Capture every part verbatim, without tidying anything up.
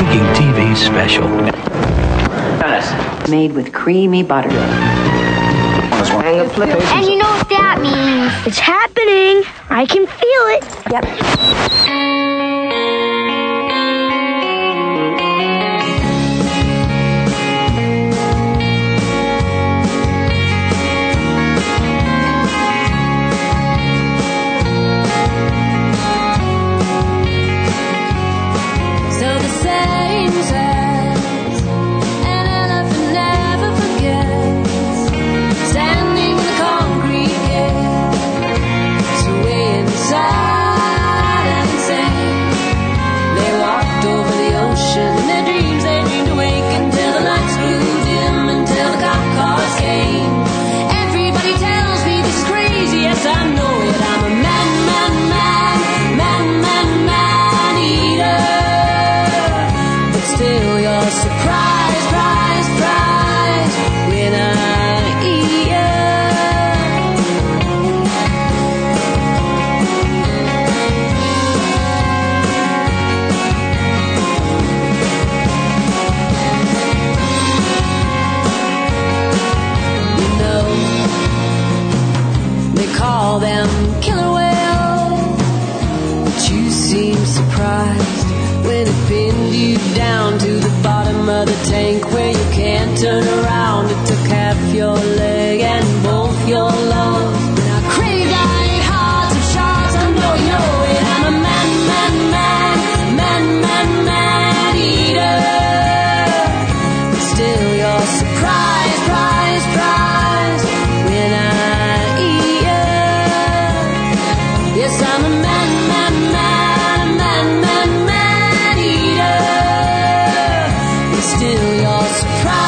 making T V special. Made with creamy butter. And you know what that means? It's happening. I can feel it. Yep. Turn around, it took half your leg and both your lungs. And I craved, I ate hearts of sharks. I know you know it. I'm a man, man, man, man, man, man eater. But still, you're surprise, prize, prize when I eat you. Yes, I'm a man, man, man, man, man, man eater. But still, you're surprise.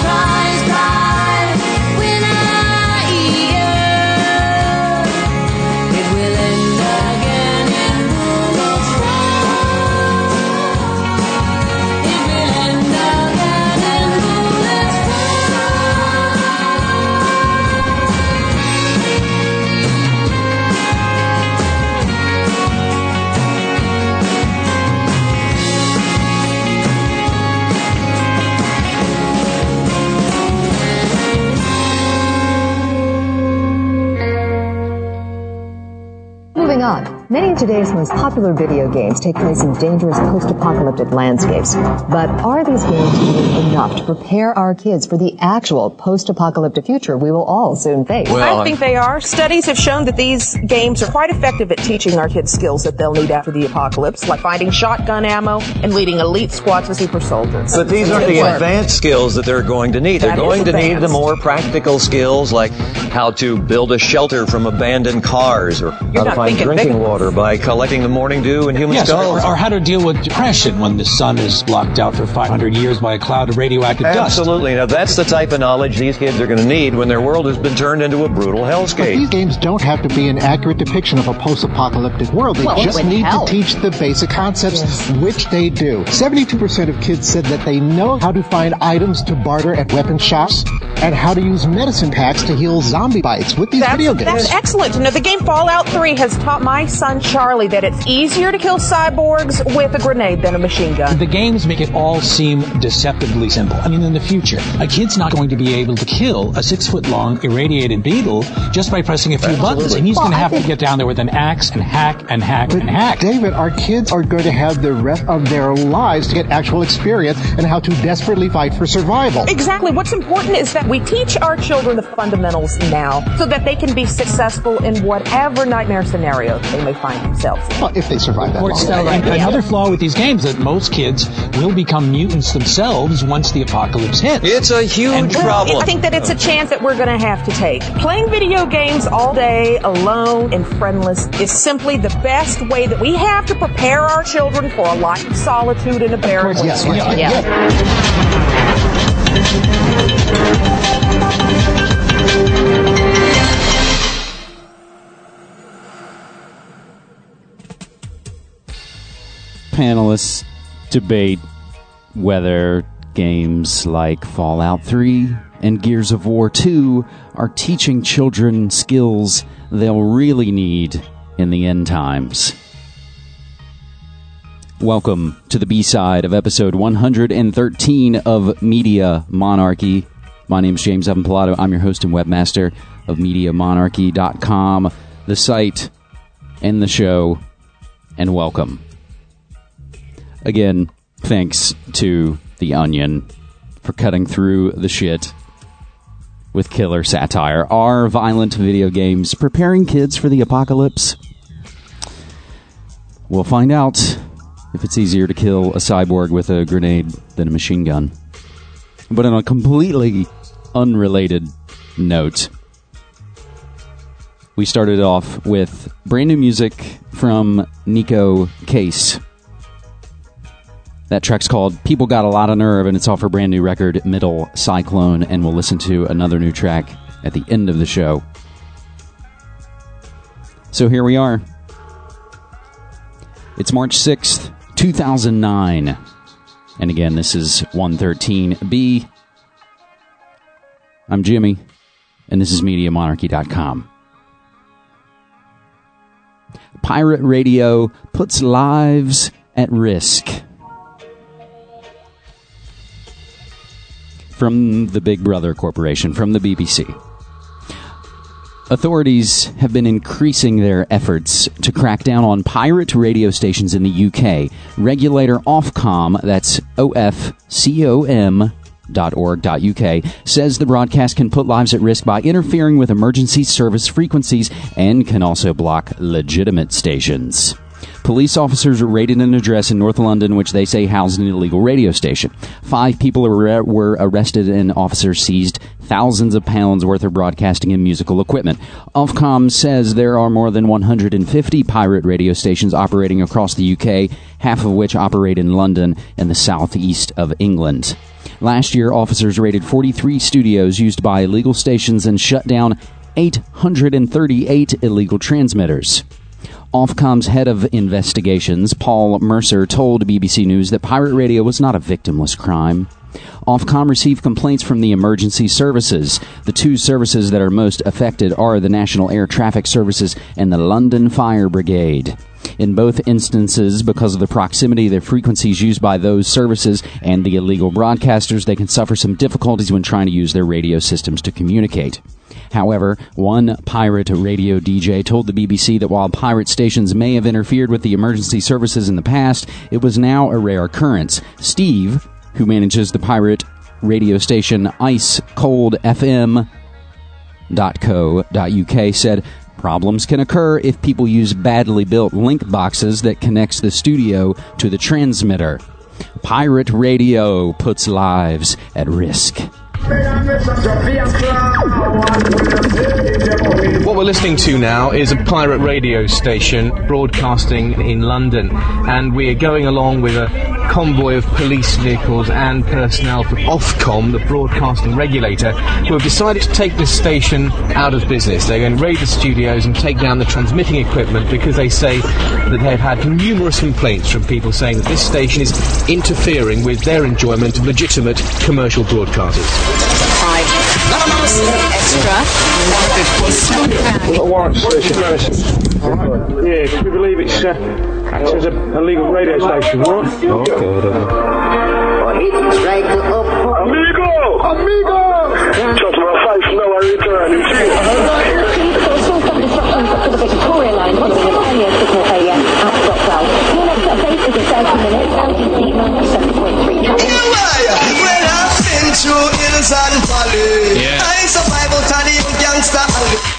On. Many of today's most popular video games take place in dangerous post-apocalyptic landscapes. But are these games doing enough to prepare our kids for the actual post-apocalyptic future we will all soon face? Well, I think they are. Studies have shown that these games are quite effective at teaching our kids skills that they'll need after the apocalypse, like finding shotgun ammo and leading elite squads of super soldiers. But these aren't the advanced skills that they're going to need. They're going to need the more practical skills, like how to build a shelter from abandoned cars, or how to find drinking water by collecting the morning dew in human yes, skulls. Or, or how to deal with depression when the sun is blocked out for five hundred years by a cloud of radioactive Absolutely. dust. Absolutely. Now, that's the type of knowledge these kids are going to need when their world has been turned into a brutal hellscape. But these games don't have to be an accurate depiction of a post-apocalyptic world. They well, just need help. to teach the basic concepts, yes. which they do. seventy-two percent of kids said that they know how to find items to barter at weapon shops and how to use medicine packs to heal zombie bites with these that's, video games. That's excellent. You know, the game Fallout three has taught my son Charlie that it's easier to kill cyborgs with a grenade than a machine gun. The games make it all seem deceptively simple. I mean, in the future, a kid's not going to be able to kill a six-foot-long irradiated beetle just by pressing a few Absolutely. buttons, and he's well, going to have think... to get down there with an axe and hack and hack but and hack. David, our kids are going to have the rest of their lives to get actual experience and how to desperately fight for survival. Exactly. What's important is that we teach our children the fundamentals now so that they can be successful in whatever nightmare scenario they may find themselves in. Well, if they survive that long. So, right. Another flaw with these games is that most kids will become mutants themselves once the apocalypse hits. It's a huge and, well, problem. I think that it's a chance that we're going to have to take. Playing video games all day, alone and friendless, is simply the best way that we have to prepare our children for a life of solitude and a barren yes, wasteland. yes, yeah. Panelists debate whether games like Fallout three and Gears of War two are teaching children skills they'll really need in the end times. Welcome to the B-side of episode one hundred thirteen of Media Monarchy. My name is James Evan Pilato. I'm your host and webmaster of media monarchy dot com, the site and the show, and welcome. Again, thanks to The Onion for cutting through the shit with killer satire. Are violent video games preparing kids for the apocalypse? We'll find out if it's easier to kill a cyborg with a grenade than a machine gun. But on a completely unrelated note, we started off with brand new music from Nico Case. That track's called People Got a Lot of Nerve, and it's off her brand new record, Middle Cyclone, and we'll listen to another new track at the end of the show. So here we are. It's March sixth, two thousand nine. And again, this is one thirteen B. I'm Jimmy, and this is media monarchy dot com. Pirate radio puts lives at risk. From the Big Brother Corporation, from the B B C. Authorities have been increasing their efforts to crack down on pirate radio stations in the U K. Regulator Ofcom, that's O F C O M dot org dot U K, says the broadcast can put lives at risk by interfering with emergency service frequencies and can also block legitimate stations. Police officers raided an address in North London which they say housed an illegal radio station. Five people were arrested and officers seized thousands of pounds worth of broadcasting and musical equipment. Ofcom says there are more than one hundred fifty pirate radio stations operating across the U K, half of which operate in London and the southeast of England. Last year, officers raided forty-three studios used by illegal stations and shut down eight hundred thirty-eight illegal transmitters. Ofcom's head of investigations, Paul Mercer, told B B C News that pirate radio was not a victimless crime. Ofcom received complaints from the emergency services. The two services that are most affected are the National Air Traffic Services and the London Fire Brigade. In both instances, because of the proximity of the frequencies used by those services and the illegal broadcasters, they can suffer some difficulties when trying to use their radio systems to communicate. However, one pirate radio D J told the B B C that while pirate stations may have interfered with the emergency services in the past, it was now a rare occurrence. Steve, who manages the pirate radio station ice cold f m dot co dot U K, said problems can occur if people use badly built link boxes that connects the studio to the transmitter. Pirate radio puts lives at risk. What we're listening to now is a pirate radio station broadcasting in London, and we are going along with a convoy of police vehicles and personnel from Ofcom, the broadcasting regulator, who have decided to take this station out of business. They're going to raid the studios and take down the transmitting equipment because they say that they've had numerous complaints from people saying that this station is interfering with their enjoyment of legitimate commercial broadcasters. Extra. Warrant station. Yeah, can you believe it's uh, acts as a illegal radio station, right? Okay. Amigo! Amigo! Shot to my face, no I return. For the Victoria line, following a ten-year signal failure at Stockwell. Your next update is in thirty minutes, L G C ninety-seven point three traffic. Through hills and valleys, yeah. I survive out of the gangster alley.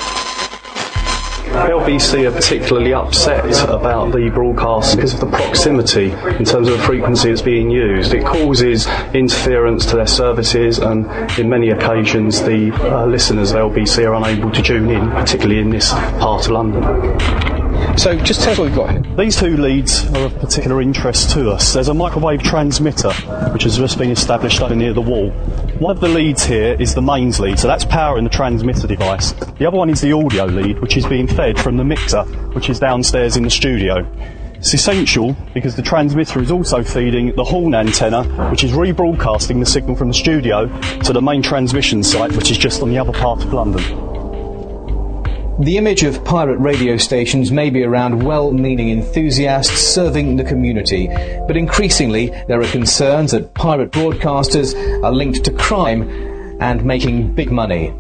L B C are particularly upset about the broadcast because of the proximity in terms of the frequency that's being used. It causes interference to their services, and in many occasions the uh, listeners of L B C are unable to tune in, particularly in this part of London. So just tell us what we've got here. These two leads are of particular interest to us. There's a microwave transmitter which has just been established over near the wall. One of the leads here is the mains lead, so that's powering the transmitter device. The other one is the audio lead, which is being fed from the mixer, which is downstairs in the studio. It's essential because the transmitter is also feeding the horn antenna, which is rebroadcasting the signal from the studio to the main transmission site, which is just on the other part of London. The image of pirate radio stations may be around well-meaning enthusiasts serving the community, but increasingly there are concerns that pirate broadcasters are linked to crime and making big money.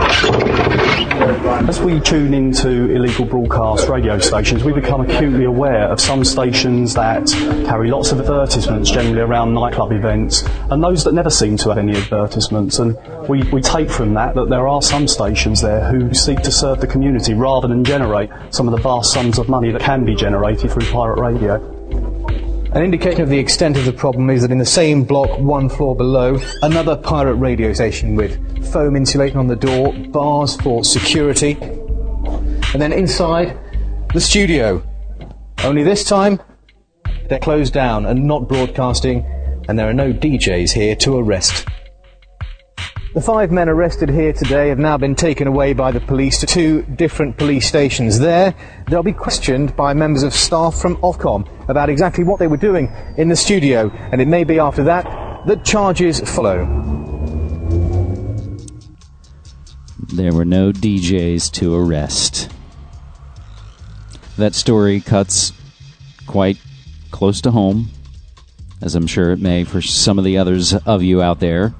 As we tune into illegal broadcast radio stations, we become acutely aware of some stations that carry lots of advertisements, generally around nightclub events, and those that never seem to have any advertisements. And we, we take from that that there are some stations there who seek to serve the community rather than generate some of the vast sums of money that can be generated through pirate radio. An indication of the extent of the problem is that in the same block, one floor below, another pirate radio station with foam insulation on the door, bars for security, and then inside, the studio. Only this time, they're closed down and not broadcasting, and there are no D Js here to arrest. The five men arrested here today have now been taken away by the police to two different police stations. There, they'll be questioned by members of staff from Ofcom about exactly what they were doing in the studio, and it may be after that that charges follow. There were no D Js to arrest. That story cuts quite close to home, as I'm sure it may for some of the others of you out there.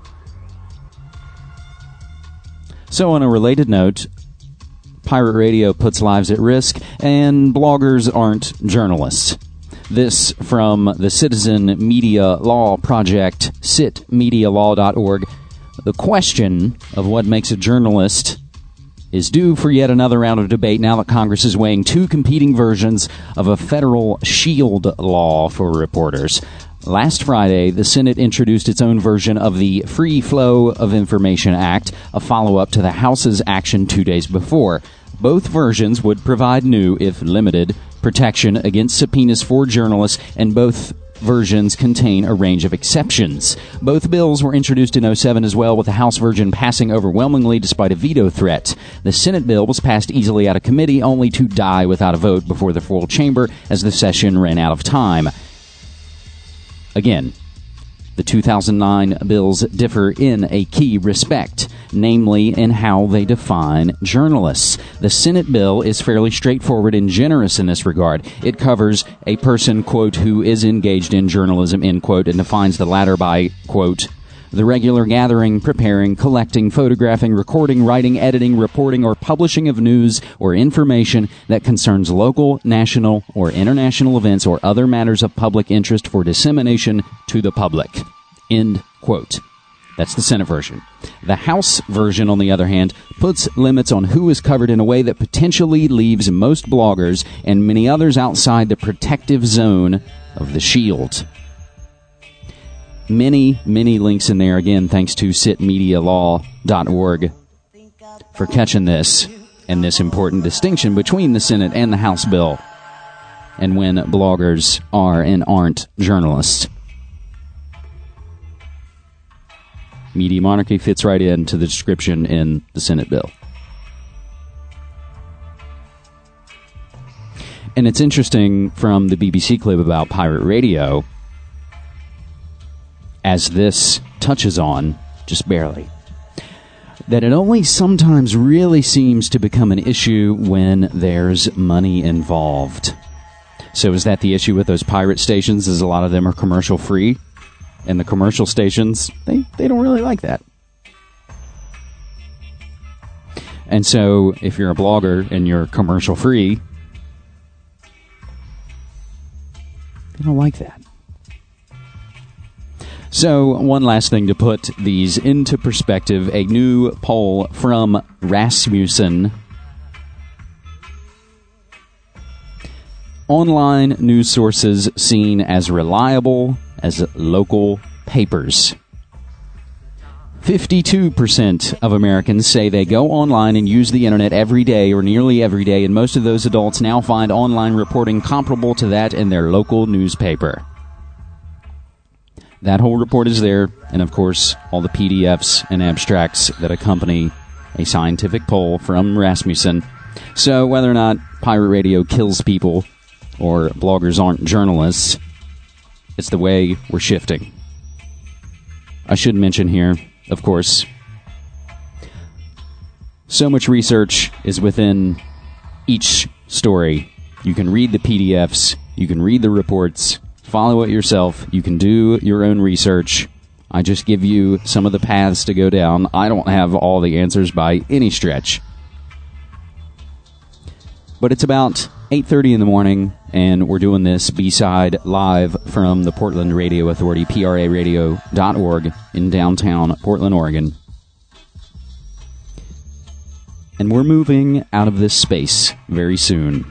So on a related note, pirate radio puts lives at risk, and bloggers aren't journalists. This from the Citizen Media Law Project, cit media law dot org. The question of what makes a journalist is due for yet another round of debate now that Congress is weighing two competing versions of a federal shield law for reporters. Last Friday, the Senate introduced its own version of the Free Flow of Information Act, a follow-up to the House's action two days before. Both versions would provide new, if limited, protection against subpoenas for journalists, and both versions contain a range of exceptions. Both bills were introduced in oh seven as well, with the House version passing overwhelmingly despite a veto threat. The Senate bill was passed easily out of committee, only to die without a vote before the full chamber as the session ran out of time. Again, the two thousand nine bills differ in a key respect, namely in how they define journalists. The Senate bill is fairly straightforward and generous in this regard. It covers a person, quote, who is engaged in journalism, end quote, and defines the latter by, quote, the regular gathering, preparing, collecting, photographing, recording, writing, editing, reporting, or publishing of news or information that concerns local, national, or international events or other matters of public interest for dissemination to the public. End quote. That's the Senate version. The House version, on the other hand, puts limits on who is covered in a way that potentially leaves most bloggers and many others outside the protective zone of the shield. Many, many links in there, again, thanks to cit media law dot org for catching this and this important distinction between the Senate and the House bill and when bloggers are and aren't journalists. Media monarchy fits right into the description in the Senate bill. And it's interesting from the B B C clip about pirate radio, as this touches on, just barely, that it only sometimes really seems to become an issue when there's money involved. So is that the issue with those pirate stations, is a lot of them are commercial free? And the commercial stations, they, they don't really like that. And so if you're a blogger and you're commercial free, they don't like that. So, one last thing to put these into perspective, a new poll from Rasmussen. Online news sources seen as reliable as local papers. fifty-two percent of Americans say they go online and use the internet every day or nearly every day, and most of those adults now find online reporting comparable to that in their local newspaper. That whole report is there, and of course, all the P D Fs and abstracts that accompany a scientific poll from Rasmussen. So whether or not pirate radio kills people or bloggers aren't journalists, it's the way we're shifting. I should mention here, of course, So much research is within each story. You can read the P D Fs, you can read the reports, follow it yourself, you can do your own research. I just give you some of the paths to go down. I don't have all the answers by any stretch. But it's about eight thirty in the morning, and we're doing this B-side live from the Portland Radio Authority, P R A radio dot org, in downtown Portland, Oregon. And we're moving out of this space very soon.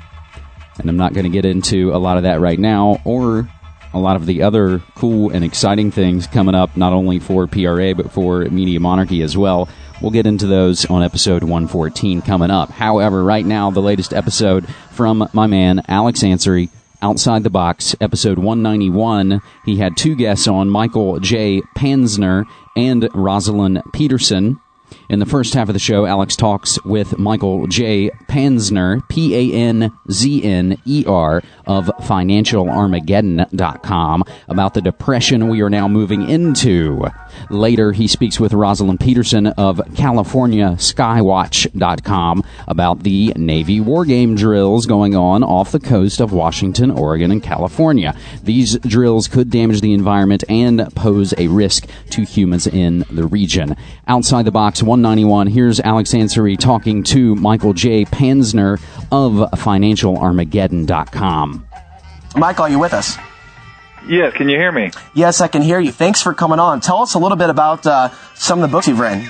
And I'm not going to get into a lot of that right now, or a lot of the other cool and exciting things coming up, not only for P R A, but for Media Monarchy as well. We'll get into those on episode one fourteen coming up. However, right now, the latest episode from my man, Alex Ansary, Outside the Box, episode one ninety-one. He had two guests on, Michael J. Panzner and Rosalind Peterson. In the first half of the show, Alex talks with Michael J. Panzner, P A N Z N E R, of Financial Armageddon dot com, about the depression we are now moving into. Later, he speaks with Rosalind Peterson of California Skywatch dot com about the Navy wargame drills going on off the coast of Washington, Oregon, and California. These drills could damage the environment and pose a risk to humans in the region. Outside the Box one ninety-one, here's Alex Ansary talking to Michael J. Panzner of Financial Armageddon dot com. Michael, are you with us? Yes, can you hear me? Yes, I can hear you. Thanks for coming on. Tell us a little bit about uh, some of the books you've written.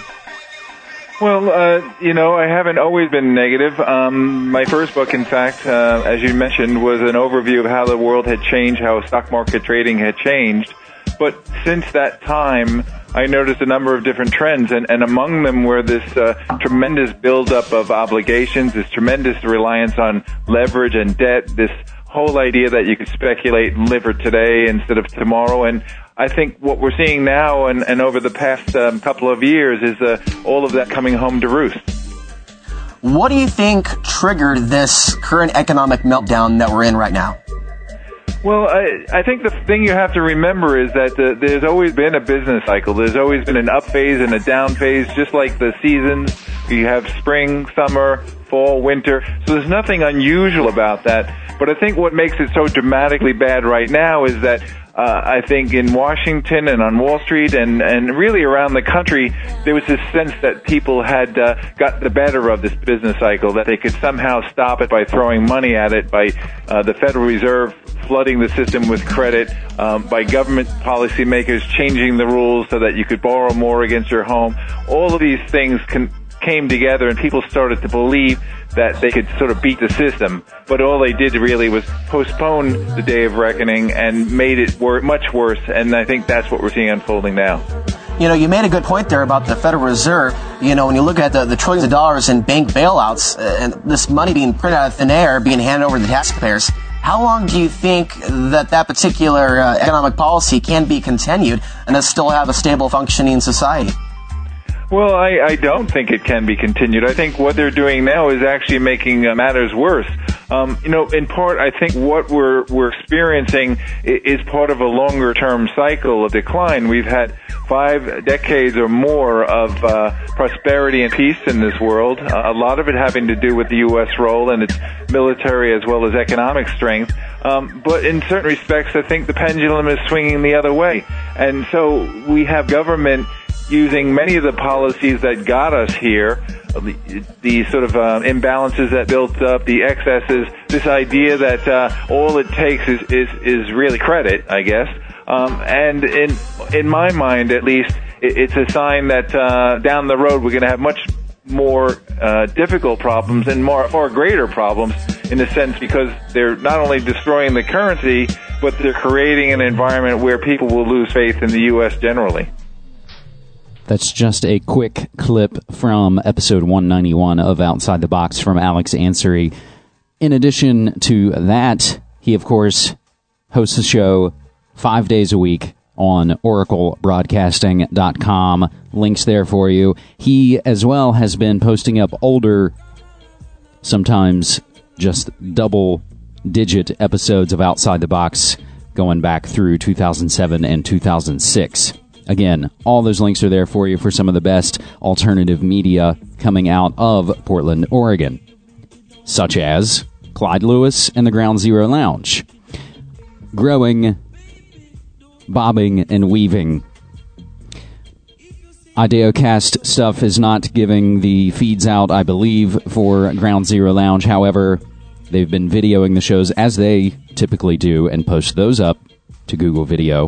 Well, uh, you know, I haven't always been negative. Um, my first book, in fact, uh, as you mentioned, was an overview of how the world had changed, how stock market trading had changed. But since that time, I noticed a number of different trends, and, and among them were this uh, tremendous buildup of obligations, this tremendous reliance on leverage and debt, this whole idea that you could speculate and live for today instead of tomorrow. And I think what we're seeing now and, and over the past um, couple of years is uh, all of that coming home to roost. What do you think triggered this current economic meltdown that we're in right now? Well, I, I think the thing you have to remember is that uh, there's always been a business cycle. There's always been an up phase and a down phase, just like the seasons. You have spring, summer, fall, winter. So there's nothing unusual about that. But I think what makes it so dramatically bad right now is that uh, I think in Washington and on Wall Street and, and really around the country, there was this sense that people had uh, got the better of this business cycle, that they could somehow stop it by throwing money at it, by uh, the Federal Reserve flooding the system with credit, um, by government policymakers changing the rules so that you could borrow more against your home. All of these things can, came together, and people started to believe that they could sort of beat the system. But all they did really was postpone the day of reckoning and made it wor- much worse, and I think that's what we're seeing unfolding now. You know, you made a good point there about the Federal Reserve. You know, when you look at the, the trillions of dollars in bank bailouts uh, and this money being printed out of thin air, being handed over to the taxpayers, how long do you think that that particular uh, economic policy can be continued and us still have a stable functioning society? Well, I, I don't think it can be continued. I think what they're doing now is actually making uh, matters worse. Um, you know, in part, I think what we're we're experiencing is part of a longer-term cycle of decline. We've had five decades or more of uh, prosperity and peace in this world, uh, a lot of it having to do with the U S role and its military as well as economic strength. Um, but in certain respects, I think the pendulum is swinging the other way. And so we have government using many of the policies that got us here, the, the sort of uh, imbalances that built up, the excesses, this idea that uh, all it takes is, is, is really credit, I guess. Um, and in in my mind, at least, it, it's a sign that uh, down the road we're going to have much more uh, difficult problems and more far greater problems in a sense, because they're not only destroying the currency, but they're creating an environment where people will lose faith in the U S generally. That's just a quick clip from episode one ninety-one of Outside the Box from Alex Ansary. In addition to that, he, of course, hosts the show five days a week on Oracle Broadcasting dot com. Links there for you. He, as well, has been posting up older, sometimes just double-digit episodes of Outside the Box going back through two thousand seven and two thousand six. Again, all those links are there for you for some of the best alternative media coming out of Portland, Oregon, such as Clyde Lewis and the Ground Zero Lounge. Growing, bobbing, and weaving. IdeoCast stuff is not giving the feeds out, I believe, for Ground Zero Lounge. However, they've been videoing the shows as they typically do and post those up to Google Video.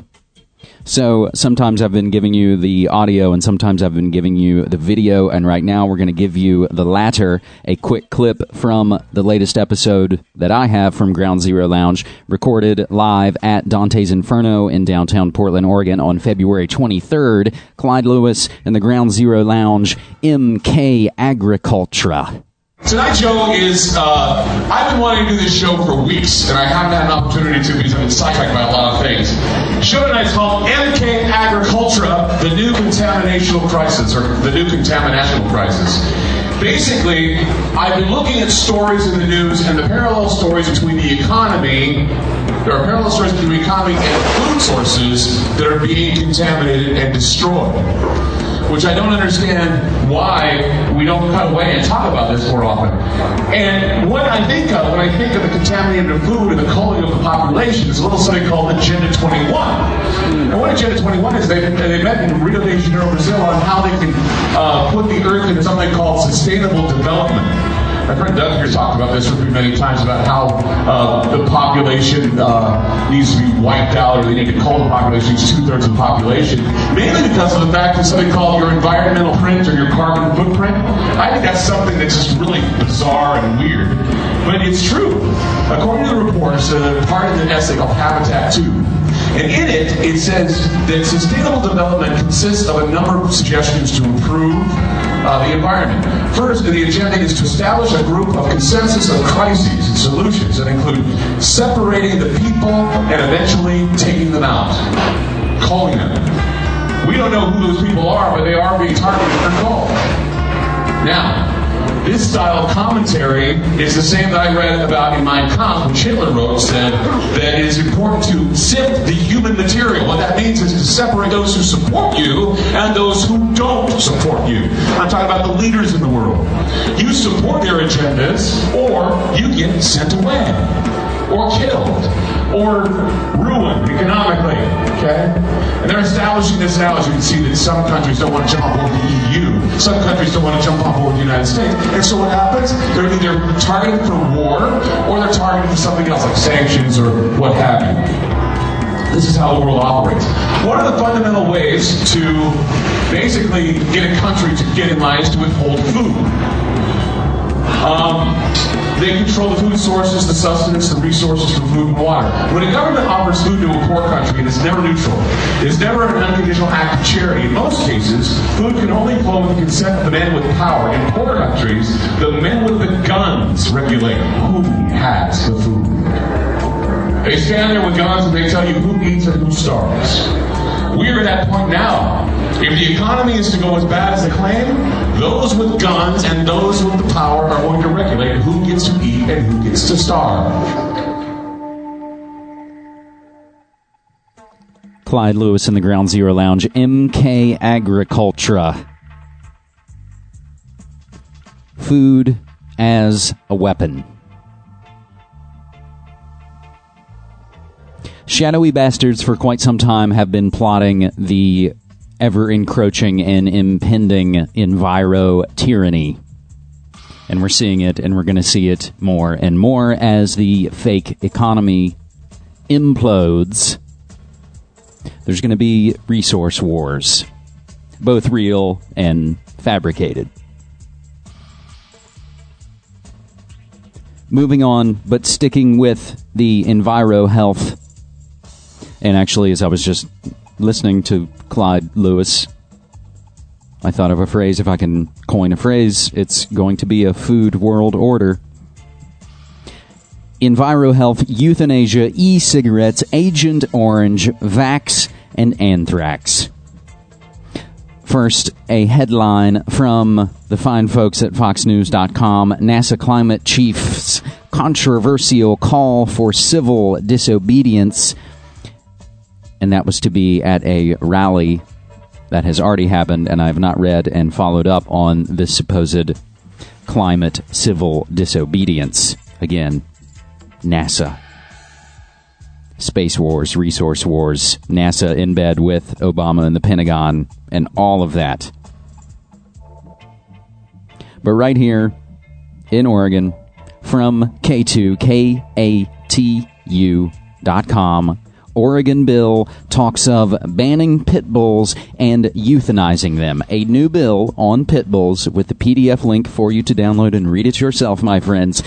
So sometimes I've been giving you the audio and sometimes I've been giving you the video, and right now we're going to give you the latter, a quick clip from the latest episode that I have from Ground Zero Lounge, recorded live at Dante's Inferno in downtown Portland, Oregon on February twenty-third. Clyde Lewis and the Ground Zero Lounge, M K Agricultura. Tonight's show is, uh, I've been wanting to do this show for weeks, and I haven't had an opportunity to because I've been sidetracked by a lot of things. The show tonight's called M K Agricultura, the New Contaminational Crisis, or the New Contaminational Crisis. Basically, I've been looking at stories in the news and the parallel stories between the economy, there are parallel stories between the economy and food sources that are being contaminated and destroyed. Which I don't understand why we don't cut away and talk about this more often. And what I think of when I think of the contaminated food and the culling of the population is a little something called Agenda twenty-one. And what Agenda twenty-one is, they, they met in Rio de Janeiro, Brazil, on how they can uh, put the earth into something called sustainable development. My friend Doug here talked about this with me many times about how uh, the population uh, needs to be wiped out, or they need to cull the population, it's two-thirds of the population, mainly because of the fact that something called your environmental print or your carbon footprint. I think that's something that's just really bizarre and weird. But it's true. According to the reports, uh, part of the essay called Habitat two, and in it, it says that sustainable development consists of a number of suggestions to improve uh, the environment. First, the agenda is to establish a group of consensus of crises and solutions that include separating the people and eventually taking them out, calling them. We don't know who those people are, but they are being targeted for call. Now, this style of commentary is the same that I read about in Mein Kampf, which Hitler wrote, said that it is important to sift the human material. What that means is to separate those who support you and those who don't support you. I'm talking about the leaders in the world. You support their agendas, or you get sent away, or killed, or ruined economically, okay? And they're establishing this now, as you can see, that some countries don't want to jump on board the E U. Some countries don't want to jump on board the United States. And so what happens? They're either targeted for war, or they're targeted for something else, like sanctions or what have you. This is how the world operates. What are the fundamental ways to basically get a country to get in line is to withhold food? Um, they control the food sources, the sustenance, the resources for food and water. When a government offers food to a poor country, it is never neutral. It is never an unconditional act of charity. In most cases, food can only flow with the consent of the men with power. In poor countries, the men with the guns regulate who has the food. They stand there with guns and they tell you who eats and who starves. We're at that point now. If the economy is to go as bad as they claim, those with guns and those with the power are going to regulate who gets to eat and who gets to starve. Clyde Lewis in the Ground Zero Lounge, M K Agricultura. Food as a weapon. Shadowy bastards for quite some time have been plotting the ever-encroaching and impending enviro tyranny. And we're seeing it, and we're going to see it more and more as the fake economy implodes. There's going to be resource wars, both real and fabricated. Moving on, but sticking with the enviro health. And actually, as I was just listening to Clyde Lewis, I thought of a phrase. If I can coin a phrase, it's going to be a food world order. EnviroHealth, euthanasia, e-cigarettes, Agent Orange, vax, and anthrax. First, a headline from the fine folks at fox news dot com. NASA climate chief's controversial call for civil disobedience. And that was to be at a rally that has already happened, and I have not read and followed up on this supposed climate civil disobedience. Again, NASA. Space wars, resource wars, NASA in bed with Obama and the Pentagon, and all of that. But right here in Oregon, from K two, K A T U dot com, Oregon bill talks of banning pit bulls and euthanizing them. A new bill on pit bulls with the P D F link for you to download and read it yourself, my friends.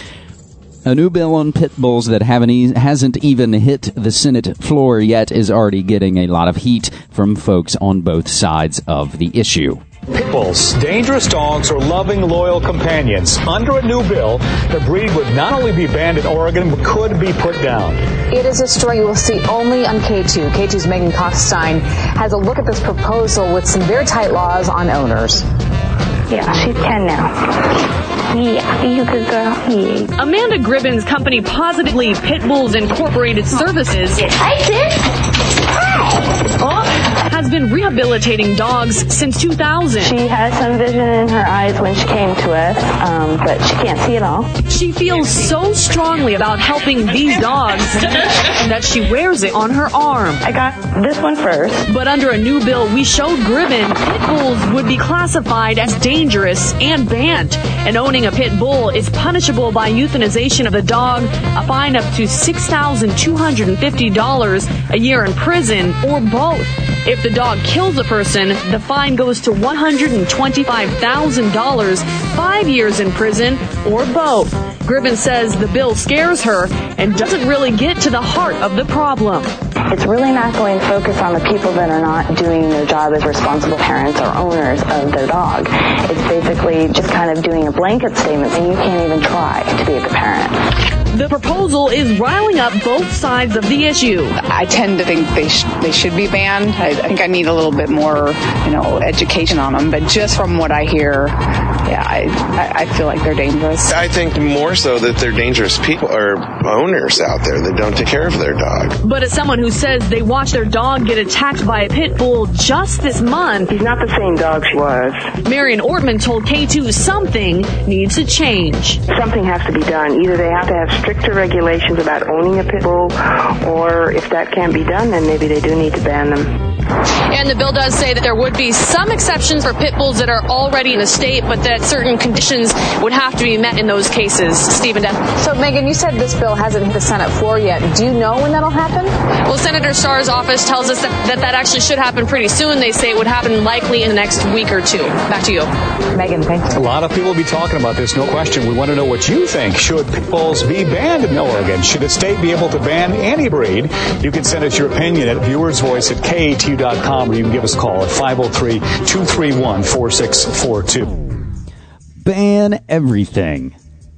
A new bill on pit bulls that haven't e- hasn't even hit the Senate floor yet is already getting a lot of heat from folks on both sides of the issue. Pit bulls, dangerous dogs or loving, loyal companions. Under a new bill, the breed would not only be banned in Oregon, but could be put down. It is a story you will see only on K two. K two's Megan Coxstein has a look at this proposal with some very tight laws on owners. Yeah, she's ten now. Yeah, you good girl. Yeah. Amanda Gribben's company, Positively Pit Bulls Incorporated Services, Hi, sis. oh, has been rehabilitating dogs since two thousand. She has some vision in her eyes when she came to us, um, but she can't see at all. She feels so strongly about helping these dogs that she wears it on her arm. I got this one first. But under a new bill we showed Gribben, pit bulls would be classified as dangerous and banned. And owning a pit bull is punishable by euthanization of the dog, a fine up to six thousand two hundred fifty dollars, a year in prison, or both. If the dog kills a person, the fine goes to one hundred twenty-five thousand dollars, five years in prison, or both. Gribben says the bill scares her and doesn't really get to the heart of the problem. It's really not going to focus on the people that are not doing their job as responsible parents or owners of their dog. It's basically just kind of doing a blanket statement, and you can't even try to be a good parent. The proposal is riling up both sides of the issue. I tend to think they sh- they should be banned. I think I need a little bit more, you know, education on them. But just from what I hear, yeah, I, I feel like they're dangerous. I think more so that they're dangerous people or owners out there that don't take care of their dog. But as someone who says they watched their dog get attacked by a pit bull just this month, he's not the same dog she was. Marion Ortman told K two something needs to change. Something has to be done. Either they have to have stricter regulations about owning a pit bull, or if that can't be done, then maybe they do need to ban them. And the bill does say that there would be some exceptions for pit bulls that are already in the state, but that certain conditions would have to be met in those cases. Stephen Death. So, Megan, you said this bill hasn't hit the Senate floor yet. Do you know when that'll happen? Well, Senator Starr's office tells us that, that that actually should happen pretty soon. They say it would happen likely in the next week or two. Back to you. Megan, thank you. A lot of people will be talking about this, no question. We want to know what you think. Should pit bulls be banned in Oregon? Should a state be able to ban any breed? You can send us your opinion at viewer's voice at K A T U dot com, or you can give us a call at five oh three, two three one, four six four two. Ban everything.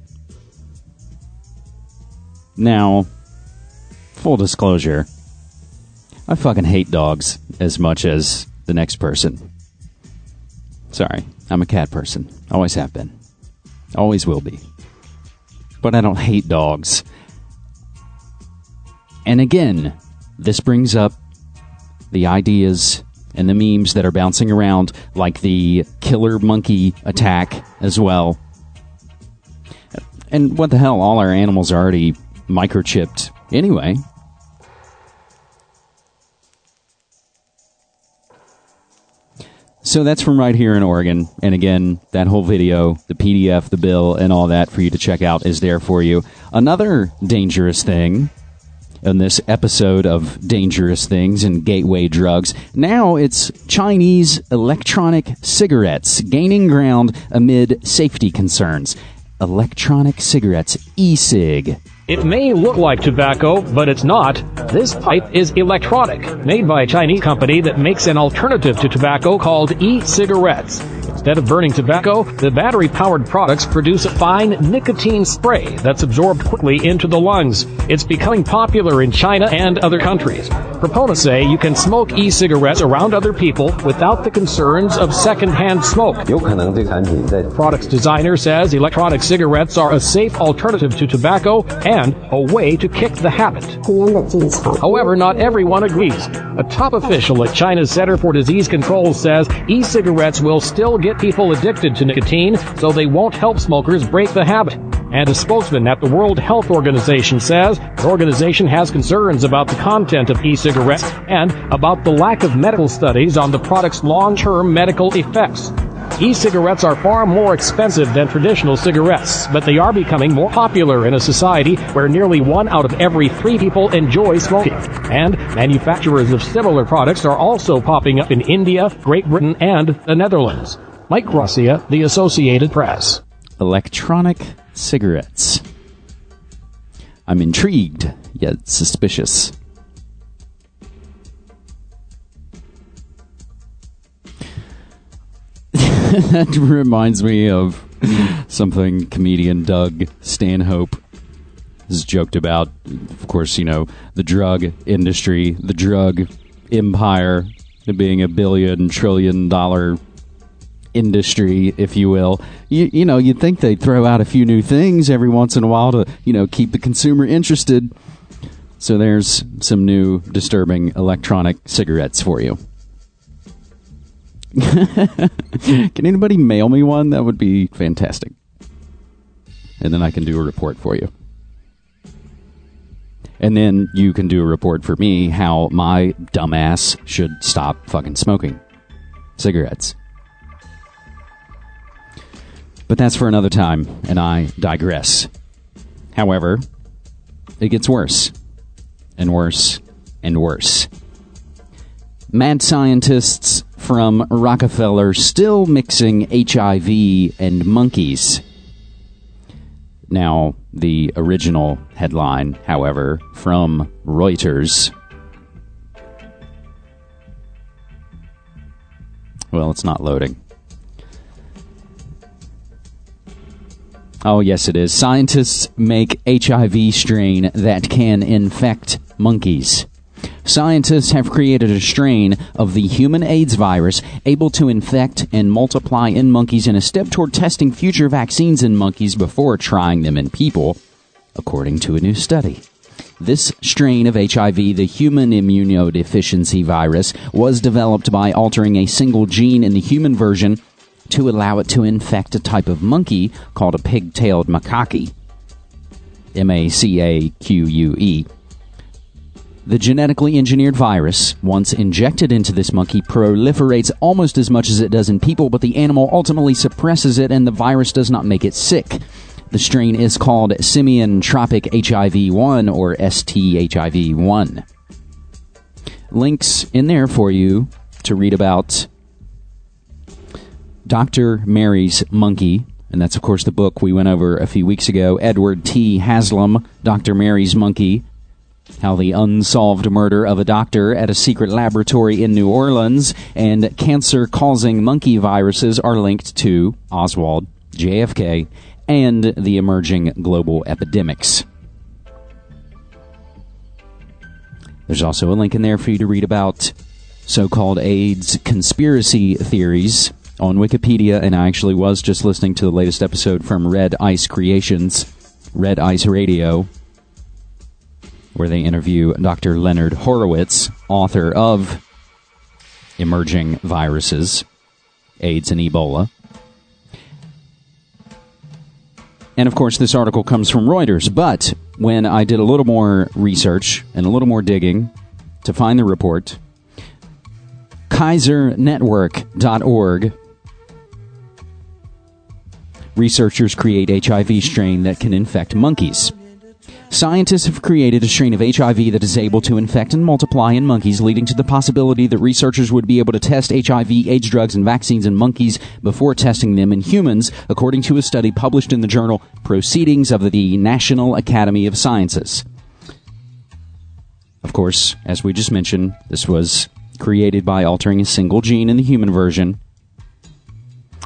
Now, full disclosure, I fucking hate dogs as much as the next person. Sorry, I'm a cat person. Always have been. Always will be. But I don't hate dogs. And again, this brings up the ideas and the memes that are bouncing around, like the killer monkey attack as well. And what the hell, all our animals are already microchipped anyway. So that's from right here in Oregon. And again, that whole video, the P D F, the bill, and all that for you to check out is there for you. Another dangerous thing in this episode of Dangerous Things and Gateway Drugs, now it's Chinese electronic cigarettes gaining ground amid safety concerns. Electronic cigarettes, e-cig. It may look like tobacco, but it's not. This pipe is electronic, made by a Chinese company that makes an alternative to tobacco called e-cigarettes. Instead of burning tobacco, the battery-powered products produce a fine nicotine spray that's absorbed quickly into the lungs. It's becoming popular in China and other countries. Proponents say you can smoke e-cigarettes around other people without the concerns of secondhand smoke. The product's designer says electronic cigarettes are a safe alternative to tobacco and a way to kick the habit. However, not everyone agrees. A top official at China's Center for Disease Control says e-cigarettes will still get people addicted to nicotine, so they won't help smokers break the habit. And a spokesman at the World Health Organization says the organization has concerns about the content of e-cigarettes and about the lack of medical studies on the product's long-term medical effects. E-cigarettes are far more expensive than traditional cigarettes, but they are becoming more popular in a society where nearly one out of every three people enjoy smoking. And manufacturers of similar products are also popping up in India, Great Britain, and the Netherlands. Mike Gracia, The Associated Press. Electronic cigarettes. I'm intrigued, yet suspicious. That reminds me of something comedian Doug Stanhope has joked about. Of course, you know, the drug industry, the drug empire, being a billion, trillion dollar industry, if you will. You, you know, you'd think they'd throw out a few new things every once in a while to, you know, keep the consumer interested. So there's some new disturbing electronic cigarettes for you. Can anybody mail me one? That would be fantastic. And then I can do a report for you. And then you can do a report for me how my dumbass should stop fucking smoking cigarettes. But that's for another time, and I digress. However, it gets worse, and worse, and worse. Mad scientists from Rockefeller still mixing H I V and monkeys. Now, the original headline, however, from Reuters. Well, it's not loading. Oh, yes, it is. Scientists make H I V strain that can infect monkeys. Scientists have created a strain of the human AIDS virus able to infect and multiply in monkeys in a step toward testing future vaccines in monkeys before trying them in people, according to a new study. This strain of H I V, the human immunodeficiency virus, was developed by altering a single gene in the human version to allow it to infect a type of monkey called a pig-tailed macaque. M A C A Q U E. The genetically engineered virus, once injected into this monkey, proliferates almost as much as it does in people, but the animal ultimately suppresses it and the virus does not make it sick. The strain is called Simian Tropic H I V one, or S T H I V one. Links in there for you to read about Doctor Mary's Monkey, and that's, of course, the book we went over a few weeks ago. Edward T. Haslam, Doctor Mary's Monkey, how the unsolved murder of a doctor at a secret laboratory in New Orleans and cancer-causing monkey viruses are linked to Oswald, J F K, and the emerging global epidemics. There's also a link in there for you to read about so-called AIDS conspiracy theories on Wikipedia, and I actually was just listening to the latest episode from Red Ice Creations, Red Ice Radio, where they interview Doctor Leonard Horowitz, author of Emerging Viruses, AIDS and Ebola. And, of course, this article comes from Reuters, but when I did a little more research and a little more digging to find the report, Kaiser Network dot org, researchers create H I V strain that can infect monkeys. Scientists have created a strain of H I V that is able to infect and multiply in monkeys, leading to the possibility that researchers would be able to test H I V, AIDS drugs, and vaccines in monkeys before testing them in humans, according to a study published in the journal Proceedings of the National Academy of Sciences. Of course, as we just mentioned, this was created by altering a single gene in the human version.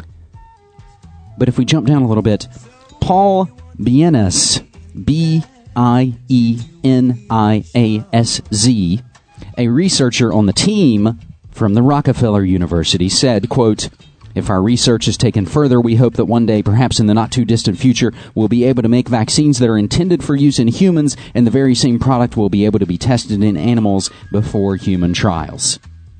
But if we jump down a little bit, Paul Bienes, B I E N I A S Z, a researcher on the team from the Rockefeller University, said, quote, "If our research is taken further, we hope that one day, perhaps in the not-too-distant future, we'll be able to make vaccines that are intended for use in humans, and the very same product will be able to be tested in animals before human trials."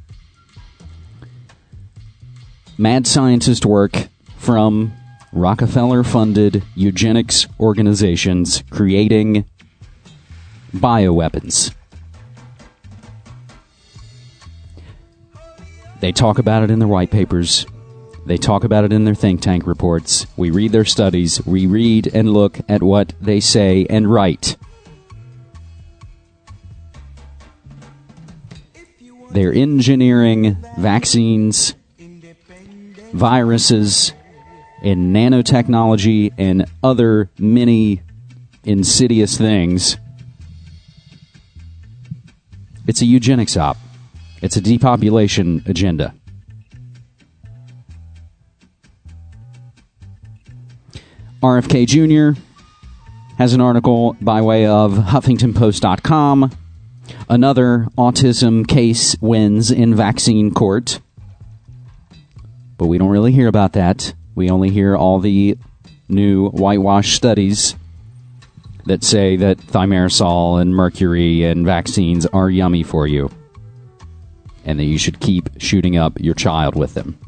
Mad scientist work from Rockefeller-funded eugenics organizations creating bioweapons. They talk about it in their white papers. They talk about it in their think tank reports. We read their studies. We read and look at what they say and write. They're engineering vaccines, viruses, and nanotechnology and other many insidious things. It's a eugenics op. It's a depopulation agenda. R F K Junior has an article by way of Huffington Post dot com. Another autism case wins in vaccine court. But we don't really hear about that. We only hear all the new whitewash studies that say that thimerosal and mercury and vaccines are yummy for you, and that you should keep shooting up your child with them.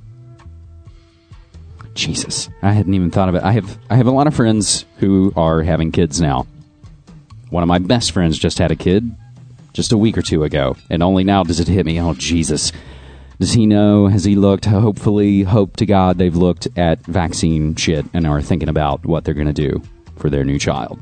Jesus, I hadn't even thought of it. I have I have a lot of friends who are having kids now. One of my best friends just had a kid just a week or two ago, and only now does it hit me. Oh, Jesus. Does he know? Has he looked? Hopefully, hope to God they've looked at vaccine shit and are thinking about what they're going to do for their new child.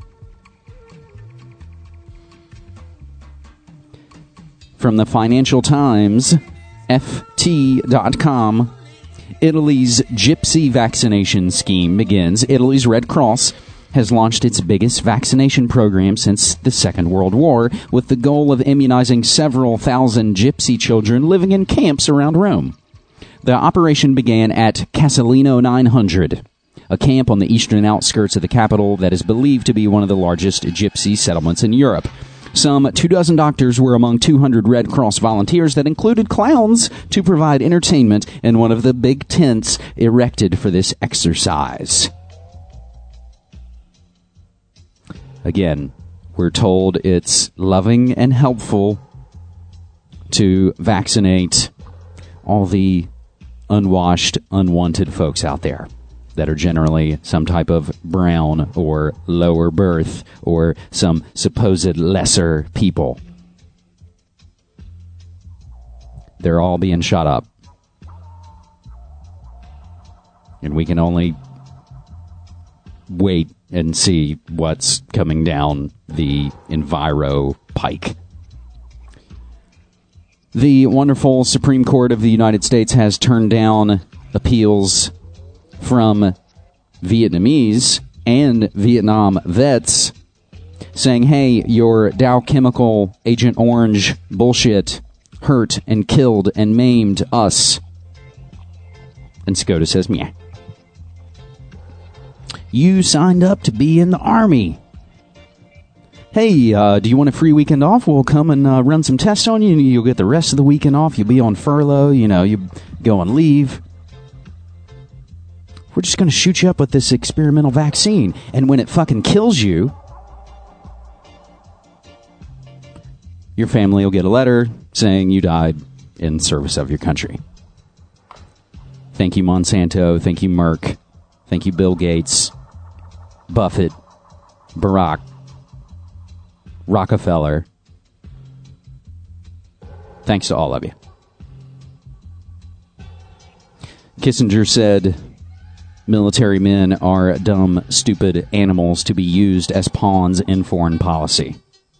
From the Financial Times, F T dot com, Italy's gypsy vaccination scheme begins. Italy's Red Cross has launched its biggest vaccination program since the Second World War, with the goal of immunizing several thousand gypsy children living in camps around Rome. The operation began at Casalino nine hundred, a camp on the eastern outskirts of the capital that is believed to be one of the largest gypsy settlements in Europe. Some two dozen doctors were among two hundred Red Cross volunteers that included clowns to provide entertainment in one of the big tents erected for this exercise. Again, we're told it's loving and helpful to vaccinate all the unwashed, unwanted folks out there that are generally some type of brown or lower birth or some supposed lesser people. They're all being shot up. And we can only wait and see what's coming down the Enviro pike. The wonderful Supreme Court of the United States has turned down appeals from Vietnamese and Vietnam vets saying, hey, your Dow Chemical Agent Orange bullshit hurt and killed and maimed us. And SCOTUS says, meh. You signed up to be in the Army. Hey, uh, do you want a free weekend off? We'll come and uh, run some tests on you, and you'll get the rest of the weekend off. You'll be on furlough. You know, you go on leave. We're just going to shoot you up with this experimental vaccine. And when it fucking kills you, your family will get a letter saying you died in service of your country. Thank you, Monsanto. Thank you, Merck. Thank you, Bill Gates, Buffett, Barack, Rockefeller. Thanks to all of you. Kissinger said, military men are dumb, stupid animals to be used as pawns in foreign policy.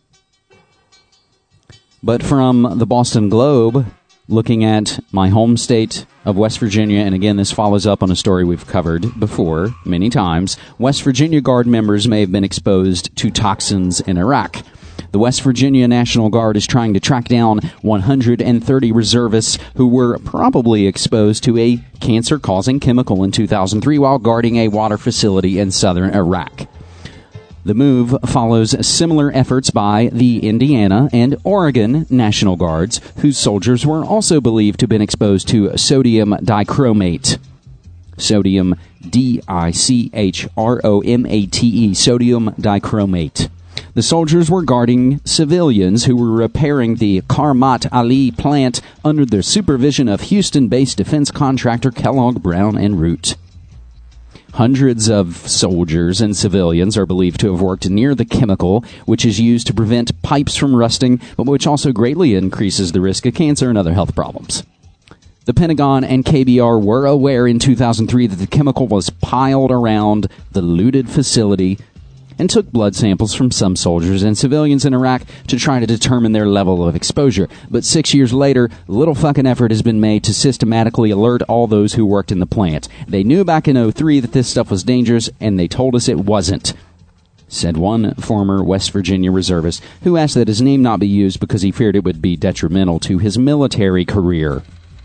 But from the Boston Globe, looking at my home state of West Virginia, and again, this follows up on a story we've covered before many times, West Virginia Guard members may have been exposed to toxins in Iraq. The West Virginia National Guard is trying to track down one hundred thirty reservists who were probably exposed to a cancer-causing chemical in two thousand three while guarding a water facility in southern Iraq. The move follows similar efforts by the Indiana and Oregon National Guards, whose soldiers were also believed to have been exposed to sodium dichromate. Sodium D I C H R O M A T E, sodium dichromate. The soldiers were guarding civilians who were repairing the Karmat Ali plant under the supervision of Houston-based defense contractor Kellogg Brown and Root. Hundreds of soldiers and civilians are believed to have worked near the chemical, which is used to prevent pipes from rusting, but which also greatly increases the risk of cancer and other health problems. The Pentagon and K B R were aware in two thousand three that the chemical was piled around the looted facility and took blood samples from some soldiers and civilians in Iraq to try to determine their level of exposure. But six years later, little fucking effort has been made to systematically alert all those who worked in the plant. They knew back in oh three that this stuff was dangerous, and they told us it wasn't, said one former West Virginia reservist who asked that his name not be used because he feared it would be detrimental to his military career.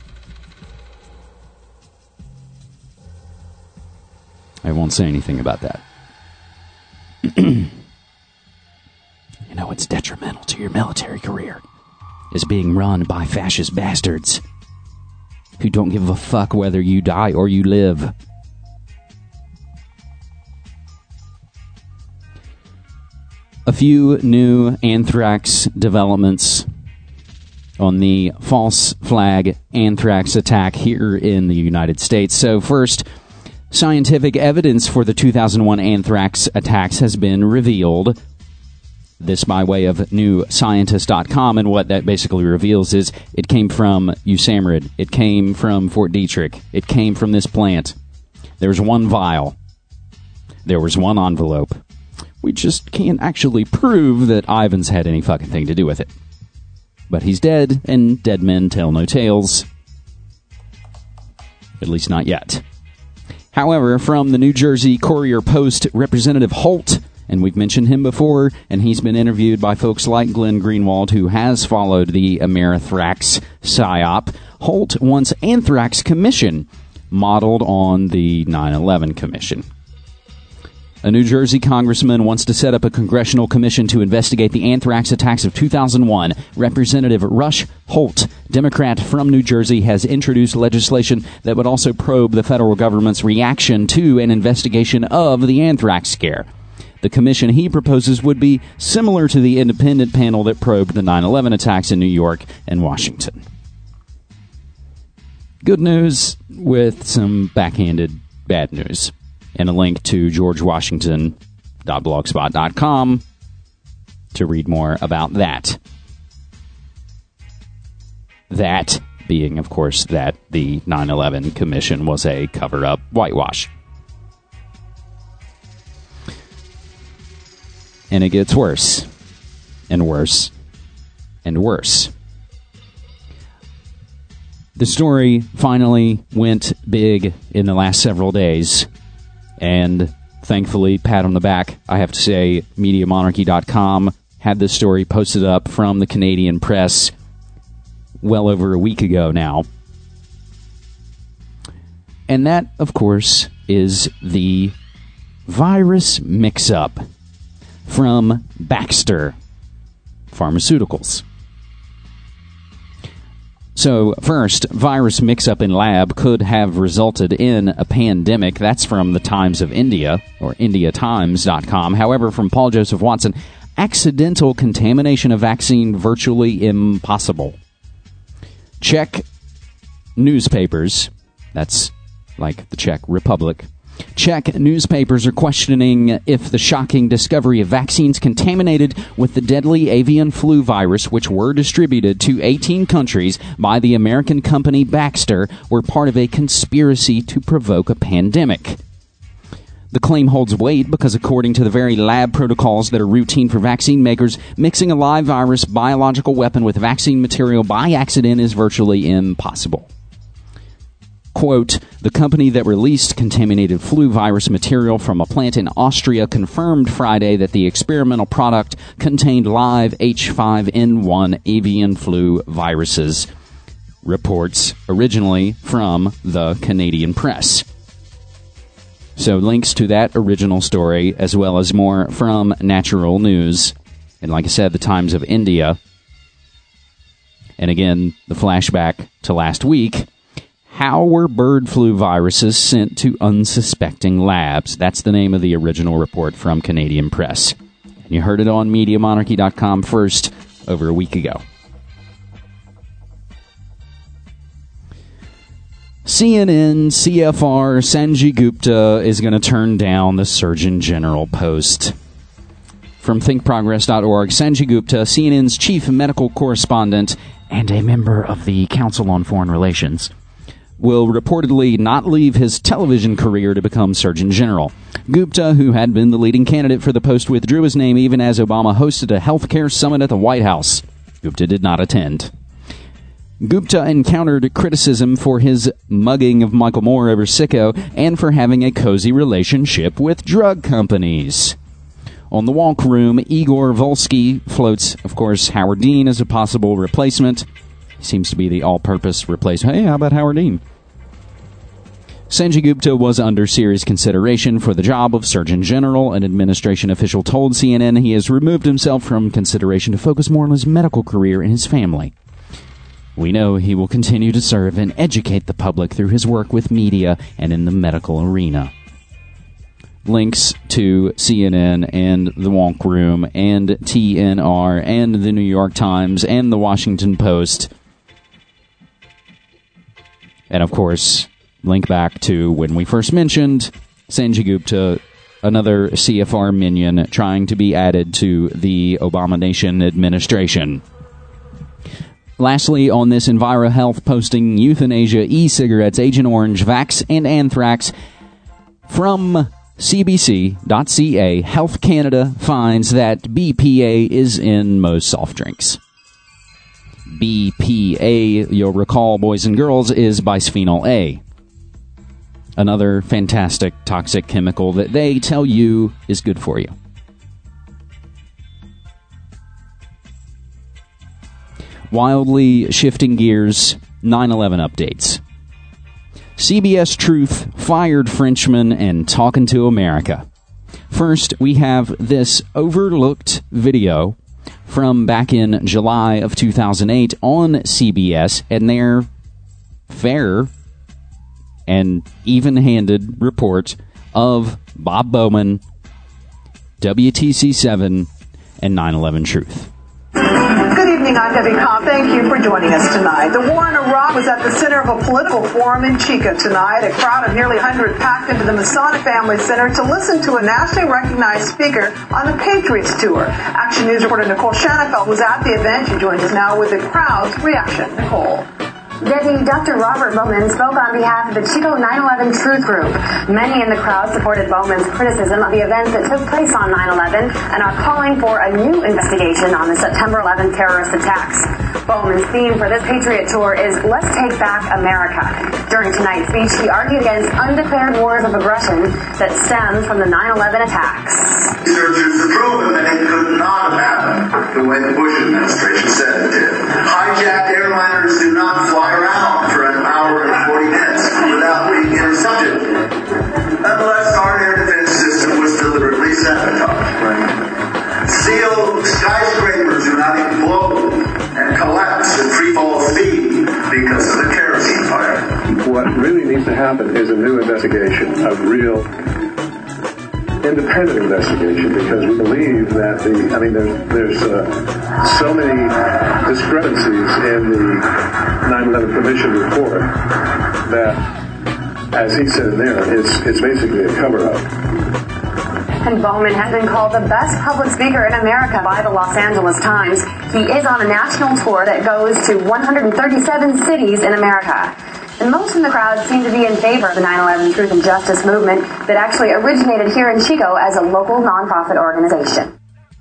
I won't say anything about that. You know what's detrimental to your military career is being run by fascist bastards who don't give a fuck whether you die or you live. A few new anthrax developments on the false flag anthrax attack here in the United States. So first, scientific evidence for the two thousand one anthrax attacks has been revealed. This by way of new scientist dot com, and what that basically reveals is it came from U S A M R I D. It came from Fort Detrick. It came from this plant. There's one vial. There was one envelope. We just can't actually prove that Ivans had any fucking thing to do with it. But he's dead, and dead men tell no tales. At least not yet. However, from the New Jersey Courier Post, Representative Holt, and we've mentioned him before, and he's been interviewed by folks like Glenn Greenwald, who has followed the Amerithrax psyop. Holt wants Anthrax Commission, modeled on the nine eleven Commission. A New Jersey congressman wants to set up a congressional commission to investigate the anthrax attacks of two thousand one. Representative Rush Holt, Democrat from New Jersey, has introduced legislation that would also probe the federal government's reaction to an investigation of the anthrax scare. The commission he proposes would be similar to the independent panel that probed the nine eleven attacks in New York and Washington. Good news with some backhanded bad news. And a link to george washington dot blogspot dot com to read more about that. That being, of course, that the nine eleven Commission was a cover-up whitewash. And it gets worse, and worse, and worse. The story finally went big in the last several days. And thankfully, pat on the back, I have to say, media monarchy dot com had this story posted up from the Canadian press well over a week ago now. And that, of course, is the virus mix-up from Baxter Pharmaceuticals. So, first, virus mix-up in lab could have resulted in a pandemic. That's from the Times of India, or india times dot com. However, from Paul Joseph Watson, accidental contamination of vaccine virtually impossible. Czech newspapers, that's like the Czech Republic, Czech newspapers are questioning if the shocking discovery of vaccines contaminated with the deadly avian flu virus, which were distributed to eighteen countries by the American company Baxter, were part of a conspiracy to provoke a pandemic. The claim holds weight because, according to the very lab protocols that are routine for vaccine makers, mixing a live virus biological weapon with vaccine material by accident is virtually impossible. quote, the company that released contaminated flu virus material from a plant in Austria confirmed Friday that the experimental product contained live H five N one avian flu viruses. Reports originally from the Canadian Press. So links to that original story, as well as more from Natural News. And like I said, the Times of India. And again, the flashback to last week. How were bird flu viruses sent to unsuspecting labs? That's the name of the original report from Canadian Press. And you heard it on Media Monarchy dot com first over a week ago. C N N C F R Sanjay Gupta is going to turn down the Surgeon General post. From think progress dot org, Sanjay Gupta, C N N's chief medical correspondent and a member of the Council on Foreign Relations, will reportedly not leave his television career to become Surgeon General. Gupta, who had been the leading candidate for the post, withdrew his name even as Obama hosted a healthcare summit at the White House. Gupta did not attend. Gupta encountered criticism for his mugging of Michael Moore over Sicko and for having a cozy relationship with drug companies. On the Walk Room, Igor Volsky floats, of course, Howard Dean as a possible replacement. He seems to be the all-purpose replacement. Hey, how about Howard Dean? Sanjay Gupta was under serious consideration for the job of Surgeon General. An administration official told C N N he has removed himself from consideration to focus more on his medical career and his family. We know he will continue to serve and educate the public through his work with media and in the medical arena. Links to C N N and The Wonk Room and T N R and the New York Times and the Washington Post. And, of course, link back to when we first mentioned Sanjay Gupta, another C F R minion trying to be added to the Abomination administration. Lastly, on this EnviroHealth posting, euthanasia, e-cigarettes, Agent Orange, Vax, and anthrax. From C B C dot C A, Health Canada finds that B P A is in most soft drinks. B P A, you'll recall, boys and girls, is bisphenol A. Another fantastic toxic chemical that they tell you is good for you. Wildly shifting gears, nine eleven updates. C B S Truth fired Frenchman and talking to America. First, we have this overlooked video from back in July of two thousand eight on C B S and their fair and even-handed report of Bob Bowman, W T C seven, and nine eleven Truth. Good evening, I'm Debbie Cobb. Thank you for joining us tonight. The war in Iraq was at the center of a political forum in Chico tonight. A crowd of nearly one hundred packed into the Masonic Family Center to listen to a nationally recognized speaker on the Patriots Tour. Action News reporter Nicole Shanafelt was at the event. She joins us now with the crowd's reaction. Nicole. Debbie, Doctor Robert Bowman spoke on behalf of the Chico nine eleven Truth Group. Many in the crowd supported Bowman's criticism of the events that took place on nine eleven and are calling for a new investigation on the September eleventh terrorist attacks. Bowman's theme for this Patriot Tour is Let's Take Back America. During tonight's speech, he argued against undeclared wars of aggression that stemmed from the nine eleven attacks. Researchers have proven that it could not have happened the way the Bush administration said it did. Hijacked airliners do not fly around for an hour and forty minutes without being intercepted, unless our air defense system was deliberately sabotaged. Right. Steel skyscrapers do not implode and collapse at free fall speed because of the kerosene fire. What really needs to happen is a new investigation, a real independent investigation, because we believe that the, I mean, there's, there's uh, so many discrepancies in the nine eleven Commission report that, as he said in there, it's, it's basically a cover-up. And Bowman has been called the best public speaker in America by the Los Angeles Times. He is on a national tour that goes to one hundred thirty-seven cities in America. And most in the crowd seem to be in favor of the nine eleven Truth and Justice movement that actually originated here in Chico as a local nonprofit organization.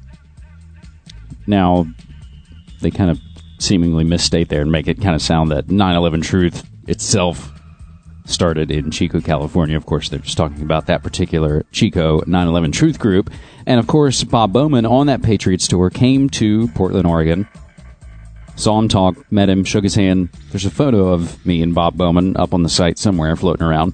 Now, they kind of seemingly misstate there and make it kind of sound that nine eleven Truth itself started in Chico, California. Of course, they're just talking about that particular Chico nine eleven Truth Group. And, of course, Bob Bowman on that Patriots tour came to Portland, Oregon. Saw him talk, met him, shook his hand. There's a photo of me and Bob Bowman up on the site somewhere floating around.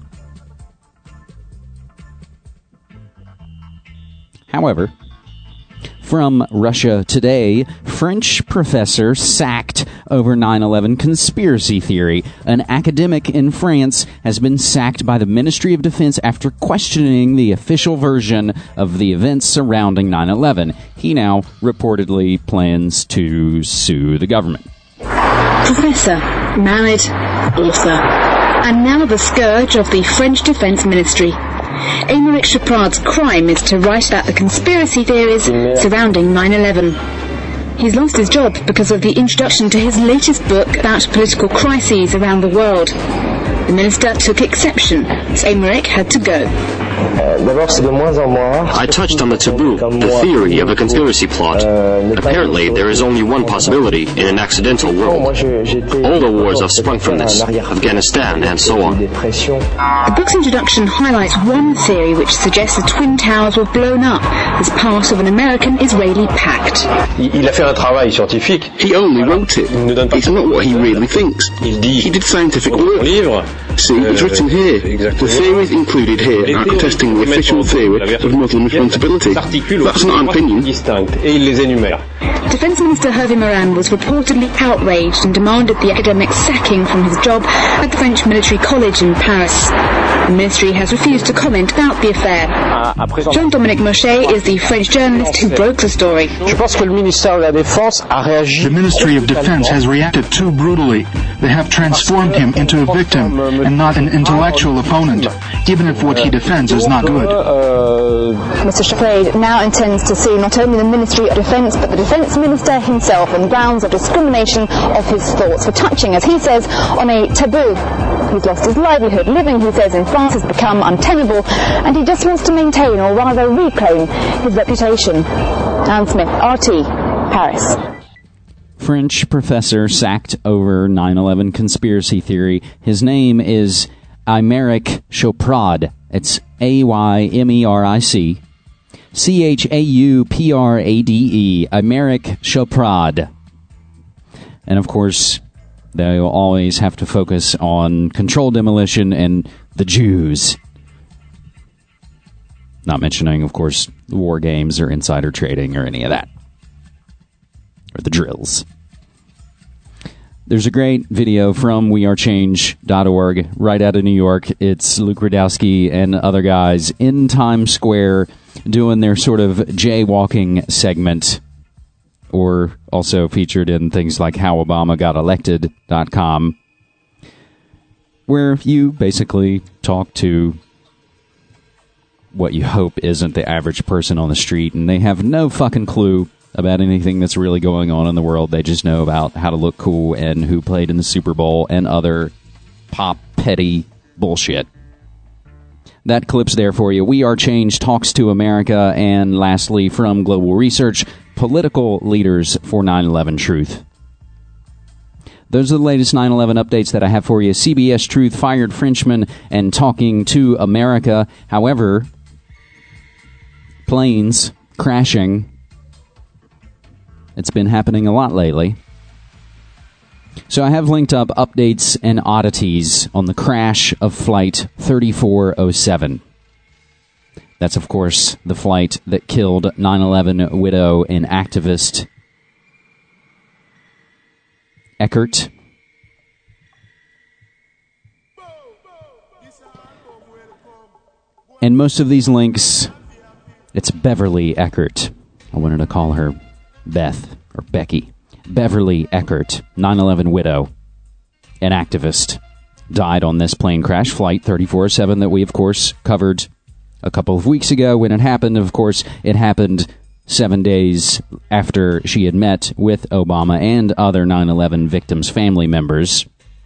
However, from Russia Today, French professor sacked over nine eleven conspiracy theory. An academic in France has been sacked by the Ministry of Defense after questioning the official version of the events surrounding nine eleven. He now reportedly plans to sue the government. Professor, married, author, and now the scourge of the French Defense Ministry. Aymeric Chaprad's crime is to write about the conspiracy theories surrounding nine eleven. He's lost his job because of the introduction to his latest book about political crises around the world. The minister took exception, so Aymeric had to go. I touched on the taboo, the theory of a conspiracy plot. Apparently, there is only one possibility in an accidental world. All the wars have sprung from this, Afghanistan and so on. The book's introduction highlights one theory which suggests the Twin Towers were blown up as part of an American-Israeli pact. He only wrote it. It's not what he really thinks. He did scientific work. See, it's written here. The theories included here are contesting the official theory of Muslim responsibility. That's not an opinion. Defense Minister Hervé Morin was reportedly outraged and demanded the academic's sacking from his job at the French Military College in Paris. The ministry has refused to comment about the affair. Jean-Dominique Mochet is the French journalist who broke the story. The Ministry of Defense has reacted too brutally. They have transformed him into a victim and not an intellectual opponent, even if what he defends is not good. Mister Chapred now intends to sue not only the Ministry of Defense but the Defense Minister himself on grounds of discrimination of his thoughts for touching, as he says, on a taboo. He's lost his livelihood. Living, he says, in France has become untenable, and he just wants to maintain, or rather reclaim, his reputation. Anne Smith, R T, Paris. French professor sacked over nine eleven conspiracy theory. His name is Aymeric Chauprade. It's A Y M E R I C. C H A U P R A D E. Aymeric Chauprade. And, of course, they'll always have to focus on controlled demolition and the Jews. Not mentioning, of course, war games or insider trading or any of that. Or the drills. There's a great video from we are change dot org right out of New York. It's Luke Rudowski and other guys in Times Square doing their sort of jaywalking segment, or also featured in things like how obama got elected dot com, where you basically talk to what you hope isn't the average person on the street, and they have no fucking clue about anything that's really going on in the world. They just know about how to look cool and who played in the Super Bowl and other pop petty bullshit. That clip's there for you. We Are Change talks to America. And lastly, from Global Research, political leaders for nine eleven truth. Those are the latest nine eleven updates that I have for you. C B S Truth fired Frenchman and talking to America. However, planes crashing. It's been happening a lot lately. So I have linked up updates and oddities on the crash of Flight thirty-four oh seven. That's, of course, the flight that killed nine eleven widow and activist Eckert. And most of these links, it's Beverly Eckert. I wanted to call her Beth, or Becky. Beverly Eckert, nine eleven widow, an activist, died on this plane crash, Flight thirty-four oh seven, that we, of course, covered a couple of weeks ago when it happened. Of course, it happened seven days after she had met with Obama and other nine eleven victims' family members.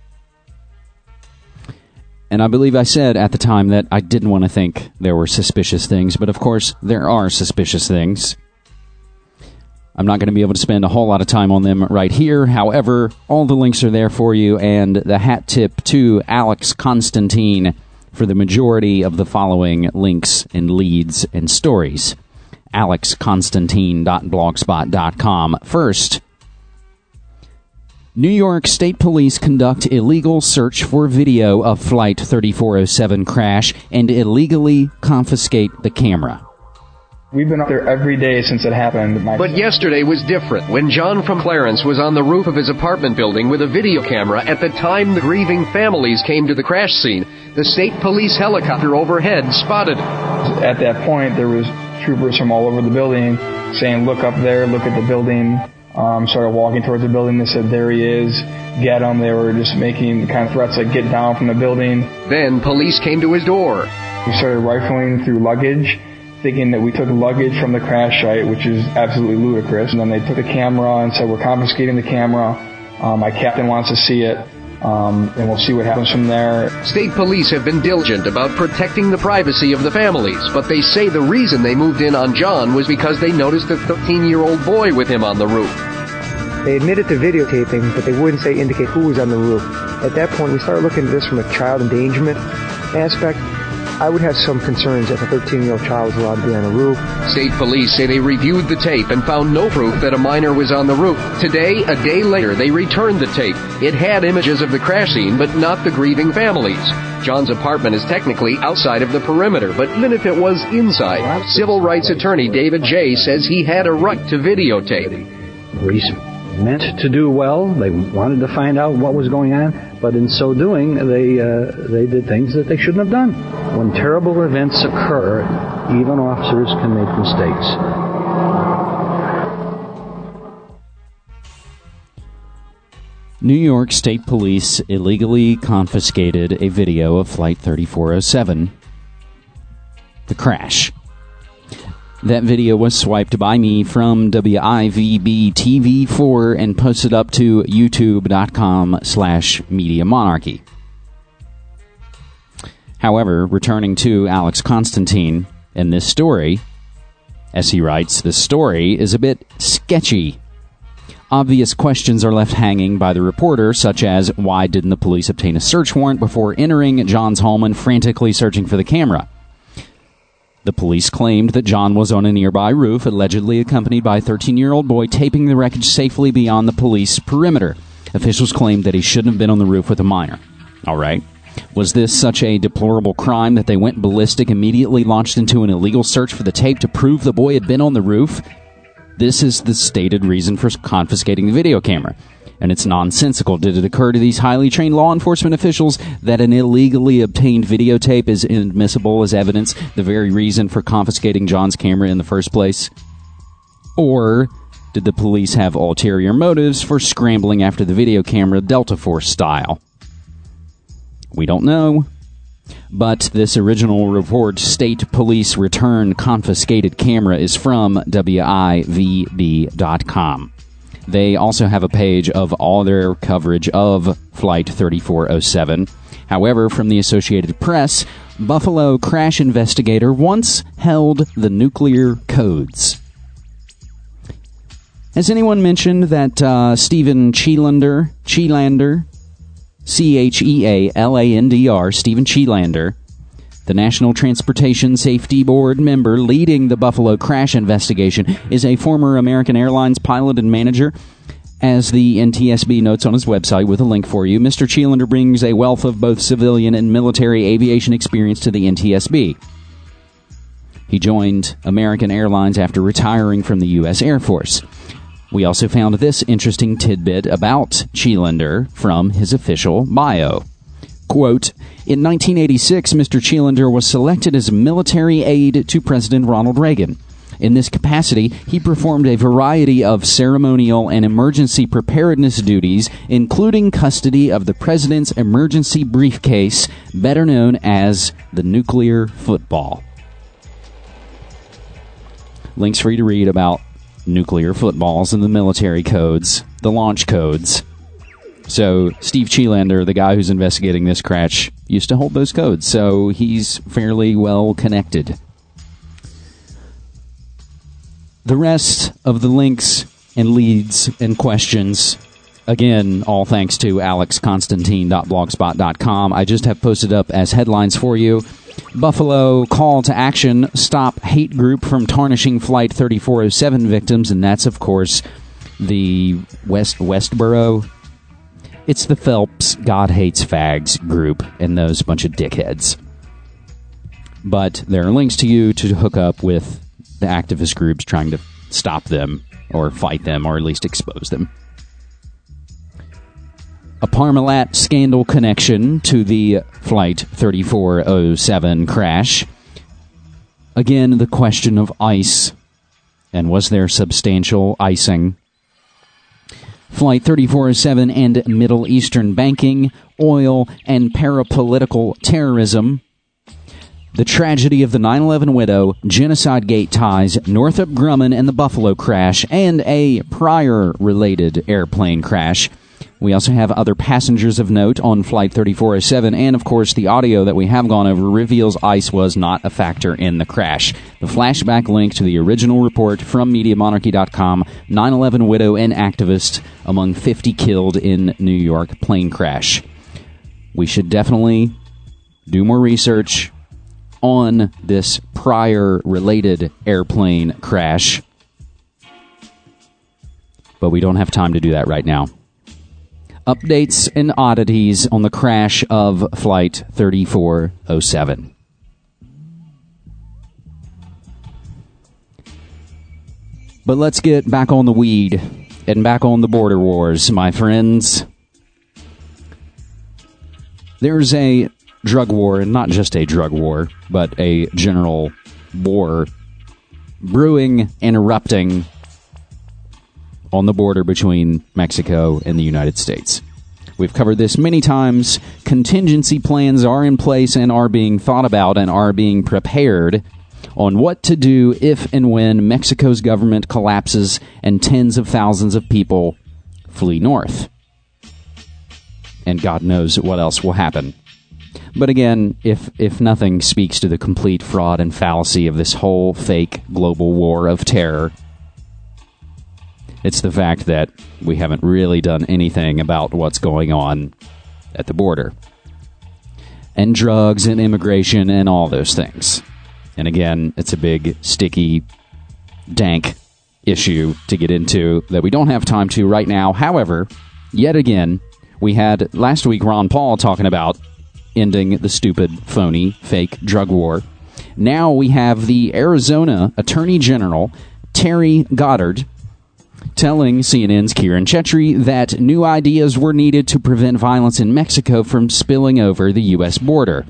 And I believe I said at the time that I didn't want to think there were suspicious things, but of course, there are suspicious things. I'm not going to be able to spend a whole lot of time on them right here. However, all the links are there for you, and the hat tip to Alex Constantine for the majority of the following links and leads and stories. alex constantine dot blogspot dot com. First, New York State Police conduct illegal search for video of Flight thirty-four oh seven crash and illegally confiscate the camera. We've been up there every day since it happened. My but yesterday was different when John from Clarence was on the roof of his apartment building with a video camera at the time the grieving families came to the crash scene. The state police helicopter overhead spotted it. At that point, there was troopers from all over the building saying, look up there, look at the building. Um, started walking towards the building. They said, there he is, get him. They were just making kind of threats like, get down from the building. Then police came to his door. We started rifling through luggage, thinking that we took luggage from the crash site, which is absolutely ludicrous. And then they took the camera and said, we're confiscating the camera. Um, my captain wants to see it, um, and we'll see what happens from there. State police have been diligent about protecting the privacy of the families, but they say the reason they moved in on John was because they noticed a thirteen-year-old boy with him on the roof. They admitted to videotaping, but they wouldn't say indicate who was on the roof. At that point, we started looking at this from a child endangerment aspect. I would have some concerns if a thirteen-year-old child was allowed to be on a roof. State police say they reviewed the tape and found no proof that a minor was on the roof. Today, a day later, they returned the tape. It had images of the crash scene, but not the grieving families. John's apartment is technically outside of the perimeter, but even if it was inside, civil rights attorney David Jay says he had a right to videotape. Police meant to do well. They wanted to find out what was going on, but in so doing, they uh, they did things that they shouldn't have done. When terrible events occur, even officers can make mistakes. New York State Police illegally confiscated a video of Flight thirty-four oh seven, the crash. That video was swiped by me from W I V B T V four and posted up to youtube.com slash Media Monarchy. However, returning to Alex Constantine and this story, as he writes, the story is a bit sketchy. Obvious questions are left hanging by the reporter, such as why didn't the police obtain a search warrant before entering John's home and frantically searching for the camera? The police claimed that John was on a nearby roof, allegedly accompanied by a thirteen-year-old boy taping the wreckage safely beyond the police perimeter. Officials claimed that he shouldn't have been on the roof with a minor. All right. Was this such a deplorable crime that they went ballistic, immediately launched into an illegal search for the tape to prove the boy had been on the roof? This is the stated reason for confiscating the video camera. And it's nonsensical. Did it occur to these highly trained law enforcement officials that an illegally obtained videotape is inadmissible as evidence, the very reason for confiscating John's camera in the first place? Or did the police have ulterior motives for scrambling after the video camera Delta Force style? We don't know. But this original report, State Police Return Confiscated Camera, is from W I V B dot com. They also have a page of all their coverage of Flight thirty-four oh seven. However, from the Associated Press, Buffalo crash investigator once held the nuclear codes. Has anyone mentioned that uh, Stephen Cheelander, Cheelander, C H E A L A N D R, Stephen Cheelander, the National Transportation Safety Board member leading the Buffalo crash investigation, is a former American Airlines pilot and manager. As the N T S B notes on his website with a link for you, Mister Cheelander brings a wealth of both civilian and military aviation experience to the N T S B. He joined American Airlines after retiring from the U S Air Force. We also found this interesting tidbit about Cheelander from his official bio. Quote, in nineteen eighty-six, Mister Cheelander was selected as a military aide to President Ronald Reagan. In this capacity, he performed a variety of ceremonial and emergency preparedness duties, including custody of the president's emergency briefcase, better known as the nuclear football. Links for you to read about nuclear footballs and the military codes, the launch codes. So Steve Cheelander, the guy who's investigating this crash, used to hold those codes, so he's fairly well connected. The rest of the links and leads and questions, again, all thanks to alex constantine dot blogspot dot com. I just have posted up as headlines for you. Buffalo call to action, stop hate group from tarnishing Flight thirty-four oh seven victims, and that's, of course, the West Westboro. It's the Phelps God Hates Fags group and those bunch of dickheads. But there are links to you to hook up with the activist groups trying to stop them or fight them or at least expose them. A Parmalat scandal connection to the Flight thirty-four oh seven crash. Again, the question of ice, and was there substantial icing? Flight thirty-four oh seven and Middle Eastern banking, oil, and parapolitical terrorism. The tragedy of the nine eleven widow, Genocide Gate ties, Northrop Grumman and the Buffalo crash, and a prior related airplane crash. We also have other passengers of note on Flight thirty-four oh seven, and of course the audio that we have gone over reveals ice was not a factor in the crash. The flashback link to the original report from media monarchy dot com, nine eleven widow and activist among fifty killed in New York plane crash. We should definitely do more research on this prior related airplane crash, but we don't have time to do that right now. Updates and oddities on the crash of Flight thirty-four oh seven. But let's get back on the weed and back on the border wars, my friends. There's a drug war, and not just a drug war, but a general war brewing and erupting on the border between Mexico and the United States. We've covered this many times. Contingency plans are in place and are being thought about and are being prepared on what to do if and when Mexico's government collapses and tens of thousands of people flee north. And God knows what else will happen. But again, if if nothing speaks to the complete fraud and fallacy of this whole fake global war of terror, it's the fact that we haven't really done anything about what's going on at the border. And drugs and immigration and all those things. And again, it's a big, sticky, dank issue to get into that we don't have time to right now. However, yet again, we had last week Ron Paul talking about ending the stupid, phony, fake drug war. Now we have the Arizona Attorney General, Terry Goddard, telling C N N's Kieran Chetri that new ideas were needed to prevent violence in Mexico from spilling over the U S border.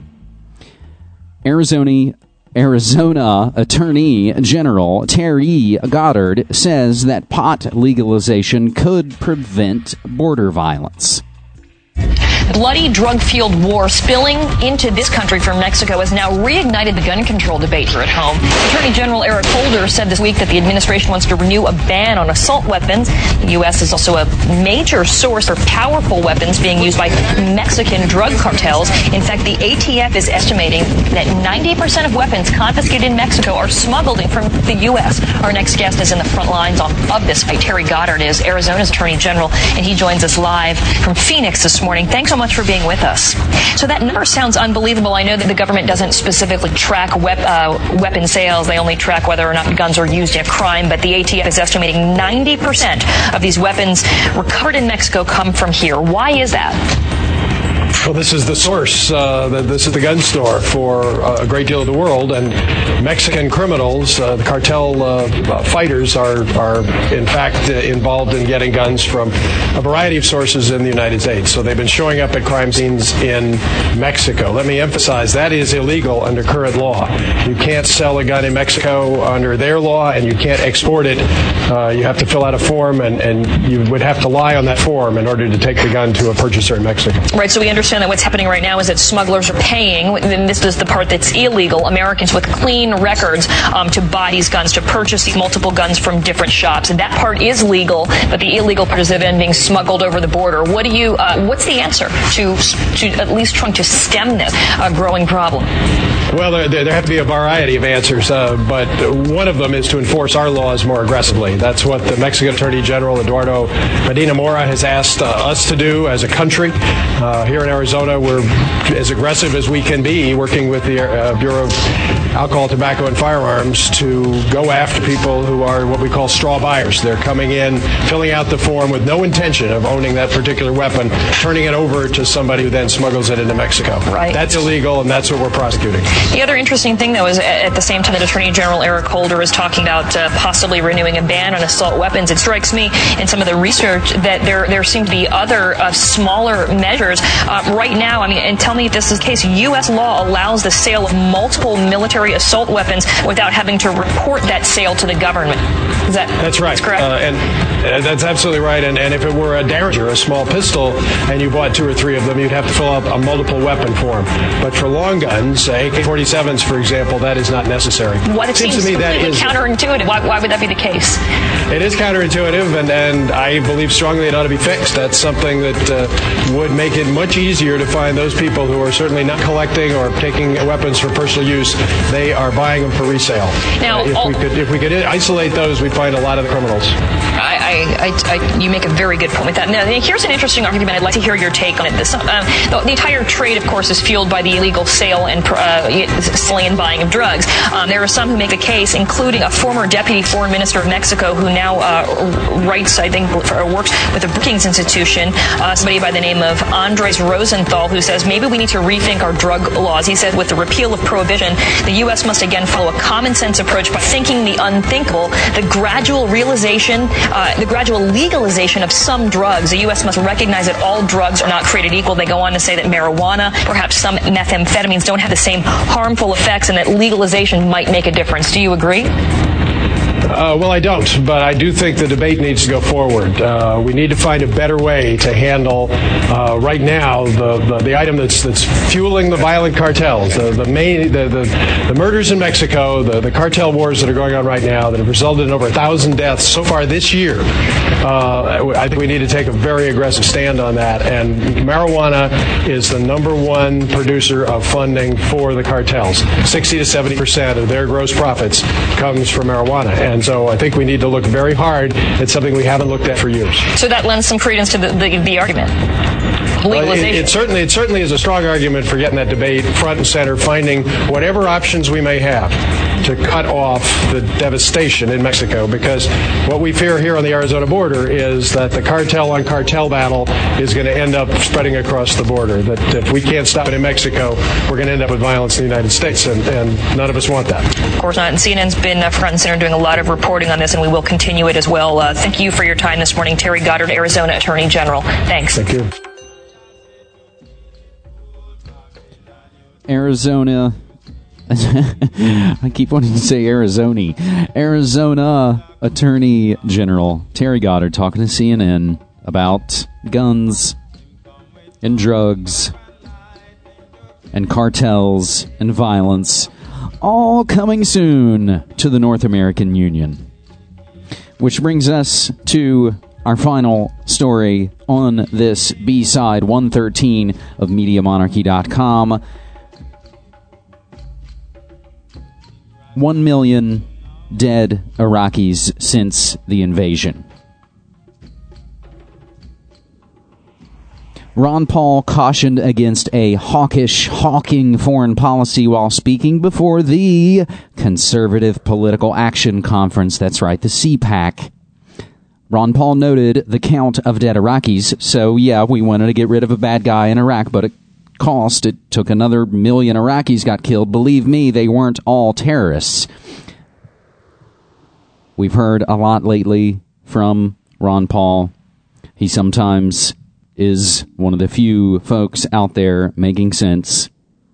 Arizona, Arizona Attorney General Terry Goddard says that pot legalization could prevent border violence. Bloody drug-fueled war spilling into this country from Mexico has now reignited the gun control debate here at home. Attorney General Eric Holder said this week that the administration wants to renew a ban on assault weapons. The U S is also a major source for powerful weapons being used by Mexican drug cartels. In fact, the A T F is estimating that ninety percent of weapons confiscated in Mexico are smuggled in from the U S. Our next guest is in the front lines on, of this fight. Terry Goddard is Arizona's Attorney General, and he joins us live from Phoenix this morning. Thanks so much for being with us. So that number sounds unbelievable. I know that the government doesn't specifically track wep- uh, weapon sales. They only track whether or not guns are used in a crime, but the A T F is estimating ninety percent of these weapons recovered in Mexico come from here. Why is that? Well, this is the source. Uh, this is the gun store for a great deal of the world, and Mexican criminals, uh, the cartel uh, fighters, are are in fact uh, involved in getting guns from a variety of sources in the United States. So they've been showing up at crime scenes in Mexico. Let me emphasize that is illegal under current law. You can't sell a gun in Mexico under their law, and you can't export it. Uh, you have to fill out a form, and, and you would have to lie on that form in order to take the gun to a purchaser in Mexico. Right. So we understand understand that what's happening right now is that smugglers are paying, and this is the part that's illegal, Americans with clean records um, to buy these guns, to purchase these multiple guns from different shops. And that part is legal, but the illegal part is then being smuggled over the border. What do you? Uh, what's the answer to to at least trying to stem this uh, growing problem? Well, there, there have to be a variety of answers, uh, but one of them is to enforce our laws more aggressively. That's what the Mexican Attorney General, Eduardo Medina Mora, has asked uh, us to do as a country. Uh, here in Arizona, we're as aggressive as we can be, working with the uh, Bureau of Alcohol, Tobacco, and Firearms to go after people who are what we call straw buyers. They're coming in, filling out the form with no intention of owning that particular weapon, turning it over to somebody who then smuggles it into Mexico. Right. That's illegal, and that's what we're prosecuting. The other interesting thing, though, is at the same time that Attorney General Eric Holder is talking about uh, possibly renewing a ban on assault weapons, it strikes me in some of the research that there there seem to be other uh, smaller measures. Uh, right now, I mean, and tell me if this is the case, U S law allows the sale of multiple military assault weapons without having to report that sale to the government. Is that That's right. That's correct? Uh, and uh, that's absolutely right. And, and if it were a Derringer, a small pistol, and you bought two or three of them, you'd have to fill out a multiple weapon form. But for long guns, A K forty-sevens, for example, that is not necessary. What it seems, seems to me that completely is counterintuitive. Why, why would that be the case? It is counterintuitive, and, and I believe strongly it ought to be fixed. That's something that uh, would make it much easier to find those people who are certainly not collecting or taking weapons for personal use. They are buying them for resale. Now, uh, if all, we could, if we could isolate those, we'd find a lot of the criminals. I, I, I, you make a very good point with that. Now, here's an interesting argument. I'd like to hear your take on it. This, um, the, the entire trade, of course, is fueled by the illegal sale and uh, selling and buying of drugs. Um, there are some who make the case, including a former deputy foreign minister of Mexico who now uh, writes, I think, or works with the Brookings Institution, uh, somebody by the name of Andres Rosenthal, who says maybe we need to rethink our drug laws. He said with the repeal of prohibition, the U S must again follow a common sense approach by thinking the unthinkable, the gradual realization, uh, the gradual legalization of some drugs. The U S must recognize that all drugs are not created equal. They go on to say that marijuana, perhaps some methamphetamines, don't have the same harmful effects, and that legalization might make a difference. Do you agree? Uh, well, I don't, but I do think the debate needs to go forward. Uh, we need to find a better way to handle, uh, right now, the, the, the item that's that's fueling the violent cartels, the the main the, the, the murders in Mexico, the, the cartel wars that are going on right now that have resulted in over a thousand deaths so far this year. Uh, I think we need to take a very aggressive stand on that. And marijuana is the number one producer of funding for the cartels. sixty to seventy percent of their gross profits comes from marijuana. And so I think we need to look very hard at something we haven't looked at for years. So that lends some credence to the, the, the argument. Legalization. Well, it, it certainly it certainly is a strong argument for getting that debate front and center, finding whatever options we may have to cut off the devastation in Mexico, because what we fear here on the Arizona border is that the cartel on cartel battle is going to end up spreading across the border, that if we can't stop it in Mexico, we're going to end up with violence in the United States, and, and none of us want that. Of course not, and C N N's been uh, front and center doing a lot of reporting on this, and we will continue it as well. Uh, thank you for your time this morning, Terry Goddard, Arizona Attorney General. Thanks. Thank you. Arizona. I keep wanting to say Arizona. Arizona Attorney General Terry Goddard talking to C N N about guns and drugs and cartels and violence, all coming soon to the North American Union. Which brings us to our final story on this B-side one thirteen of Media Monarchy dot com. One million dead Iraqis since the invasion. Ron Paul cautioned against a hawkish, hawking foreign policy while speaking before the Conservative Political Action Conference. That's right, the C PAC. Ron Paul noted the count of dead Iraqis. So, yeah, we wanted to get rid of a bad guy in Iraq, but it cost. It took another million Iraqis got killed. Believe me, they weren't all terrorists. We've heard a lot lately from Ron Paul. He sometimes is one of the few folks out there making sense.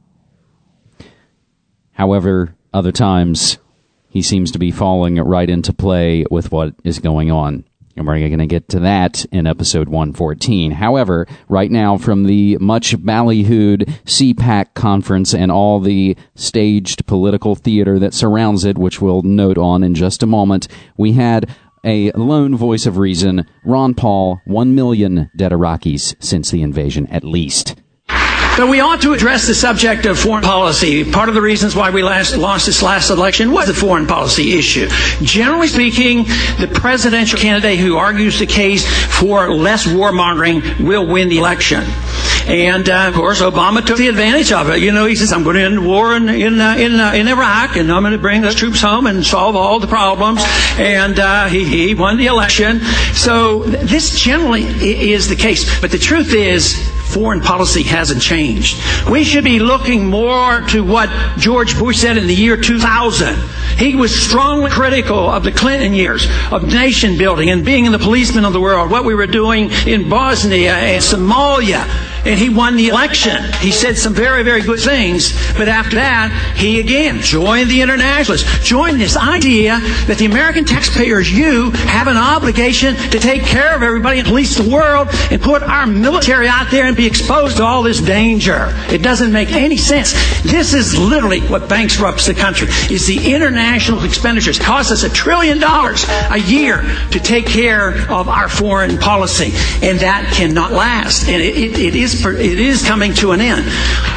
However, other times he seems to be falling right into play with what is going on. And we're going to get to that in episode one fourteen. However, right now, from the much ballyhooed C PAC conference and all the staged political theater that surrounds it, which we'll note on in just a moment, we had a lone voice of reason, Ron Paul, one million dead Iraqis since the invasion, at least. But we ought to address the subject of foreign policy. Part of the reasons why we last, lost this last election was the foreign policy issue. Generally speaking, the presidential candidate who argues the case for less warmongering will win the election. And, uh, of course, Obama took the advantage of it. You know, he says, I'm going to end the war in in uh, in, uh, in Iraq, and I'm going to bring those troops home and solve all the problems. And uh, he, he won the election. So th- this generally is the case. But the truth is, foreign policy hasn't changed. We should be looking more to what George Bush said in the year two thousand. He was strongly critical of the Clinton years, of nation building and being the policeman of the world, what we were doing in Bosnia and Somalia. And he won the election. He said some very, very good things. But after that, he again joined the internationalists, joined this idea that the American taxpayers, you, have an obligation to take care of everybody and police the world and put our military out there and be exposed to all this danger. It doesn't make any sense. This is literally what bankrupts the country, is the international expenditures. It costs us a trillion dollars a year to take care of our foreign policy. And that cannot last. And it, it, it is It is coming to an end.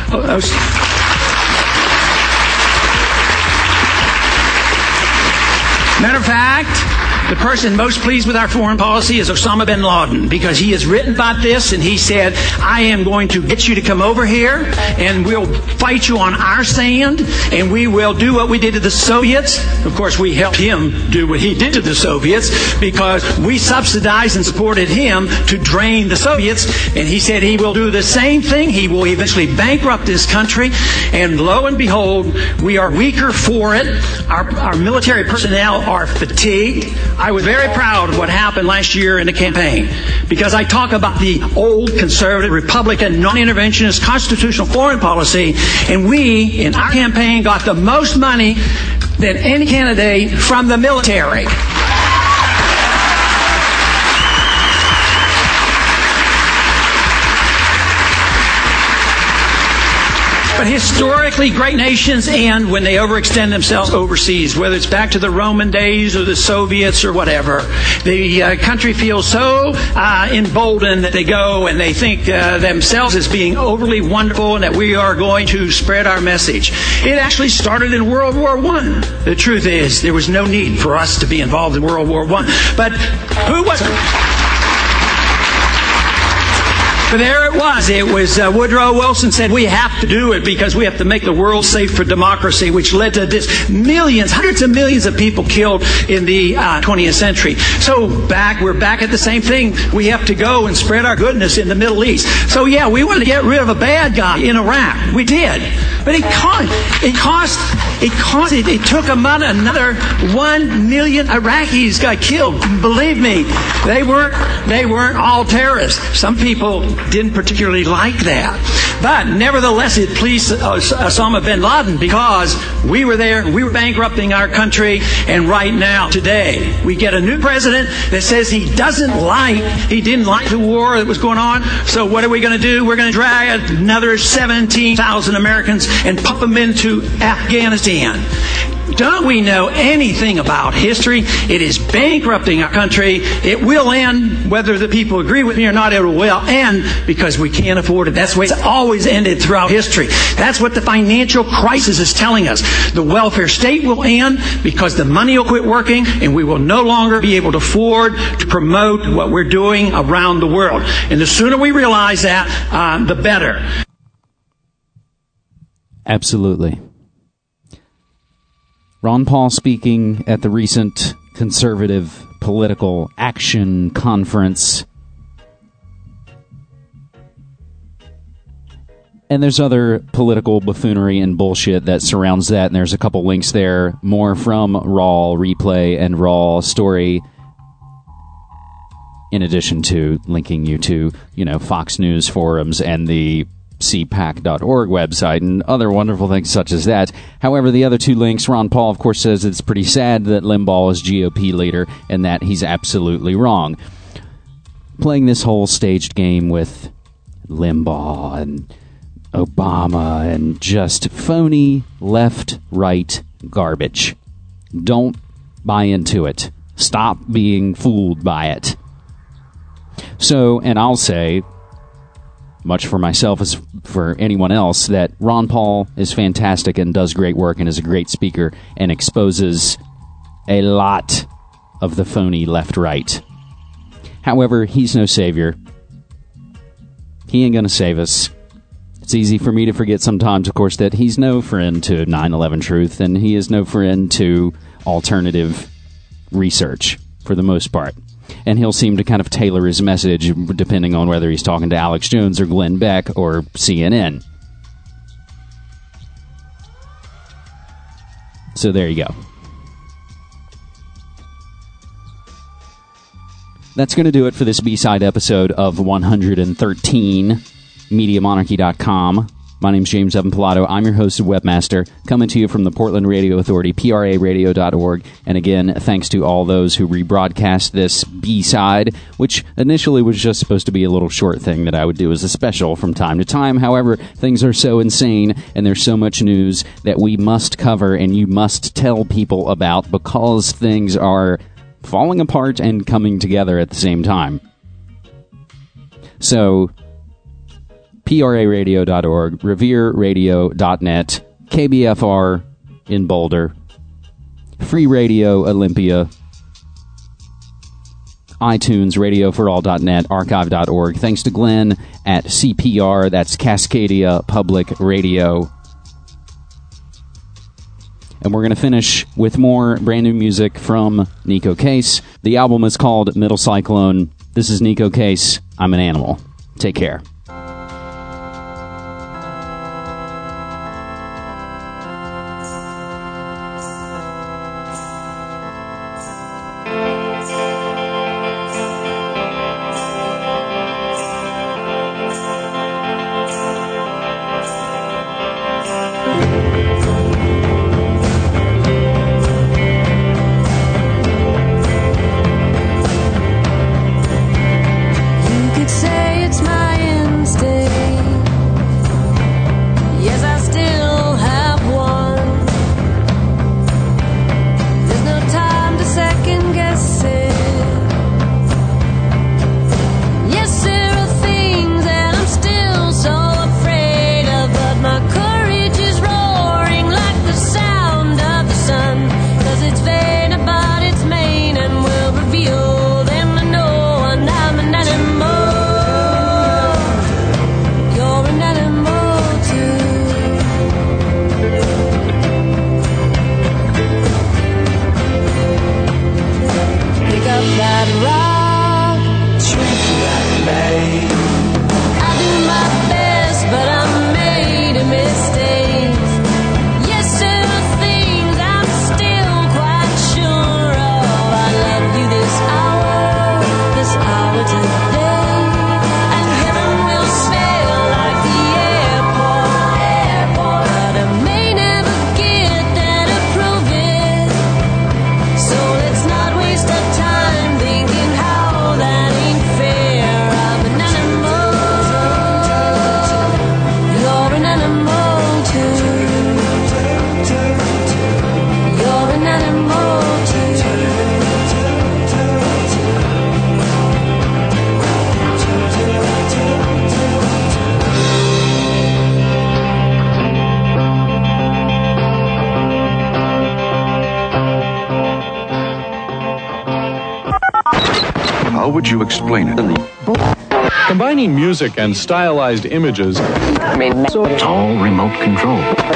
Matter of fact, the person most pleased with our foreign policy is Osama bin Laden, because he has written about this and he said, I am going to get you to come over here and we'll fight you on our sand and we will do what we did to the Soviets. Of course, we helped him do what he did to the Soviets because we subsidized and supported him to drain the Soviets. And he said he will do the same thing. He will eventually bankrupt this country. And lo and behold, we are weaker for it. Our, our military personnel are fatigued. I was very proud of what happened last year in the campaign because I talk about the old conservative, Republican, non-interventionist, constitutional foreign policy, and we, in our campaign, got the most money than any candidate from the military. But historically, great nations end when they overextend themselves overseas, whether it's back to the Roman days or the Soviets or whatever. The uh, country feels so uh, emboldened that they go and they think uh, themselves as being overly wonderful and that we are going to spread our message. It actually started in World War One. The truth is, there was no need for us to be involved in World War One. But who was it? But there it was. It was uh, Woodrow Wilson said we have to do it because we have to make the world safe for democracy, which led to this millions, hundreds of millions of people killed in the uh, twentieth century. So back, we're back at the same thing. We have to go and spread our goodness in the Middle East. So yeah, we wanted to get rid of a bad guy in Iraq. We did. But it cost, it cost, it cost, it, it took about another one million Iraqis got killed. Believe me, they weren't, they weren't all terrorists. Some people didn't particularly like that. But nevertheless, it pleased Osama bin Laden because we were there, we were bankrupting our country, and right now, today, we get a new president that says he doesn't like, he didn't like the war that was going on, so what are we going to do? We're going to drag another seventeen thousand Americans and pump them into Afghanistan. Don't we know anything about history? It is bankrupting our country. It will end, whether the people agree with me or not, it will end because we can't afford it. That's the way it's always ended throughout history. That's what the financial crisis is telling us. The welfare state will end because the money will quit working and we will no longer be able to afford to promote what we're doing around the world. And the sooner we realize that, uh, the better. Absolutely. Ron Paul speaking at the recent Conservative Political Action Conference. And there's other political buffoonery and bullshit that surrounds that, and there's a couple links there, more from Raw Replay and Raw Story, in addition to linking you to, you know, Fox News forums and the c pac dot org website and other wonderful things such as that. However, the other two links, Ron Paul, of course, says it's pretty sad that Limbaugh is G O P leader and that he's absolutely wrong. Playing this whole staged game with Limbaugh and Obama and just phony left-right garbage. Don't buy into it. Stop being fooled by it. So, and I'll say, much for myself as for anyone else, that Ron Paul is fantastic and does great work and is a great speaker and exposes a lot of the phony left-right. However, he's no savior. He ain't gonna save us. It's easy for me to forget sometimes, of course, that he's no friend to nine eleven Truth, and he is no friend to alternative research, for the most part. And he'll seem to kind of tailor his message depending on whether he's talking to Alex Jones or Glenn Beck or C N N. So there you go. That's going to do it for this B-side episode of one thirteen, Media Monarchy dot com. My name's James Evan Pilato. I'm your host and webmaster, coming to you from the Portland Radio Authority, P R A radio dot org. And again, thanks to all those who rebroadcast this B-side, which initially was just supposed to be a little short thing that I would do as a special from time to time. However, things are so insane and there's so much news that we must cover and you must tell people about because things are falling apart and coming together at the same time. So, P R A radio dot org, revere radio dot net, K B F R in Boulder, Free Radio Olympia, iTunes, radio for all dot net, archive dot org. Thanks to Glenn at C P R, that's Cascadia Public Radio. And we're going to finish with more brand new music from Nico Case. The album is called Middle Cyclone. This is Nico Case. I'm an Animal. Take care. How would you explain it? Combining music and stylized images. I mean, it's all remote control.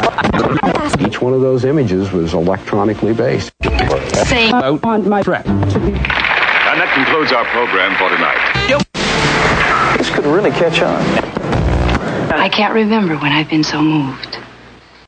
Each one of those images was electronically based. Say out on my track. And that concludes our program for tonight. This could really catch on. I can't remember when I've been so moved.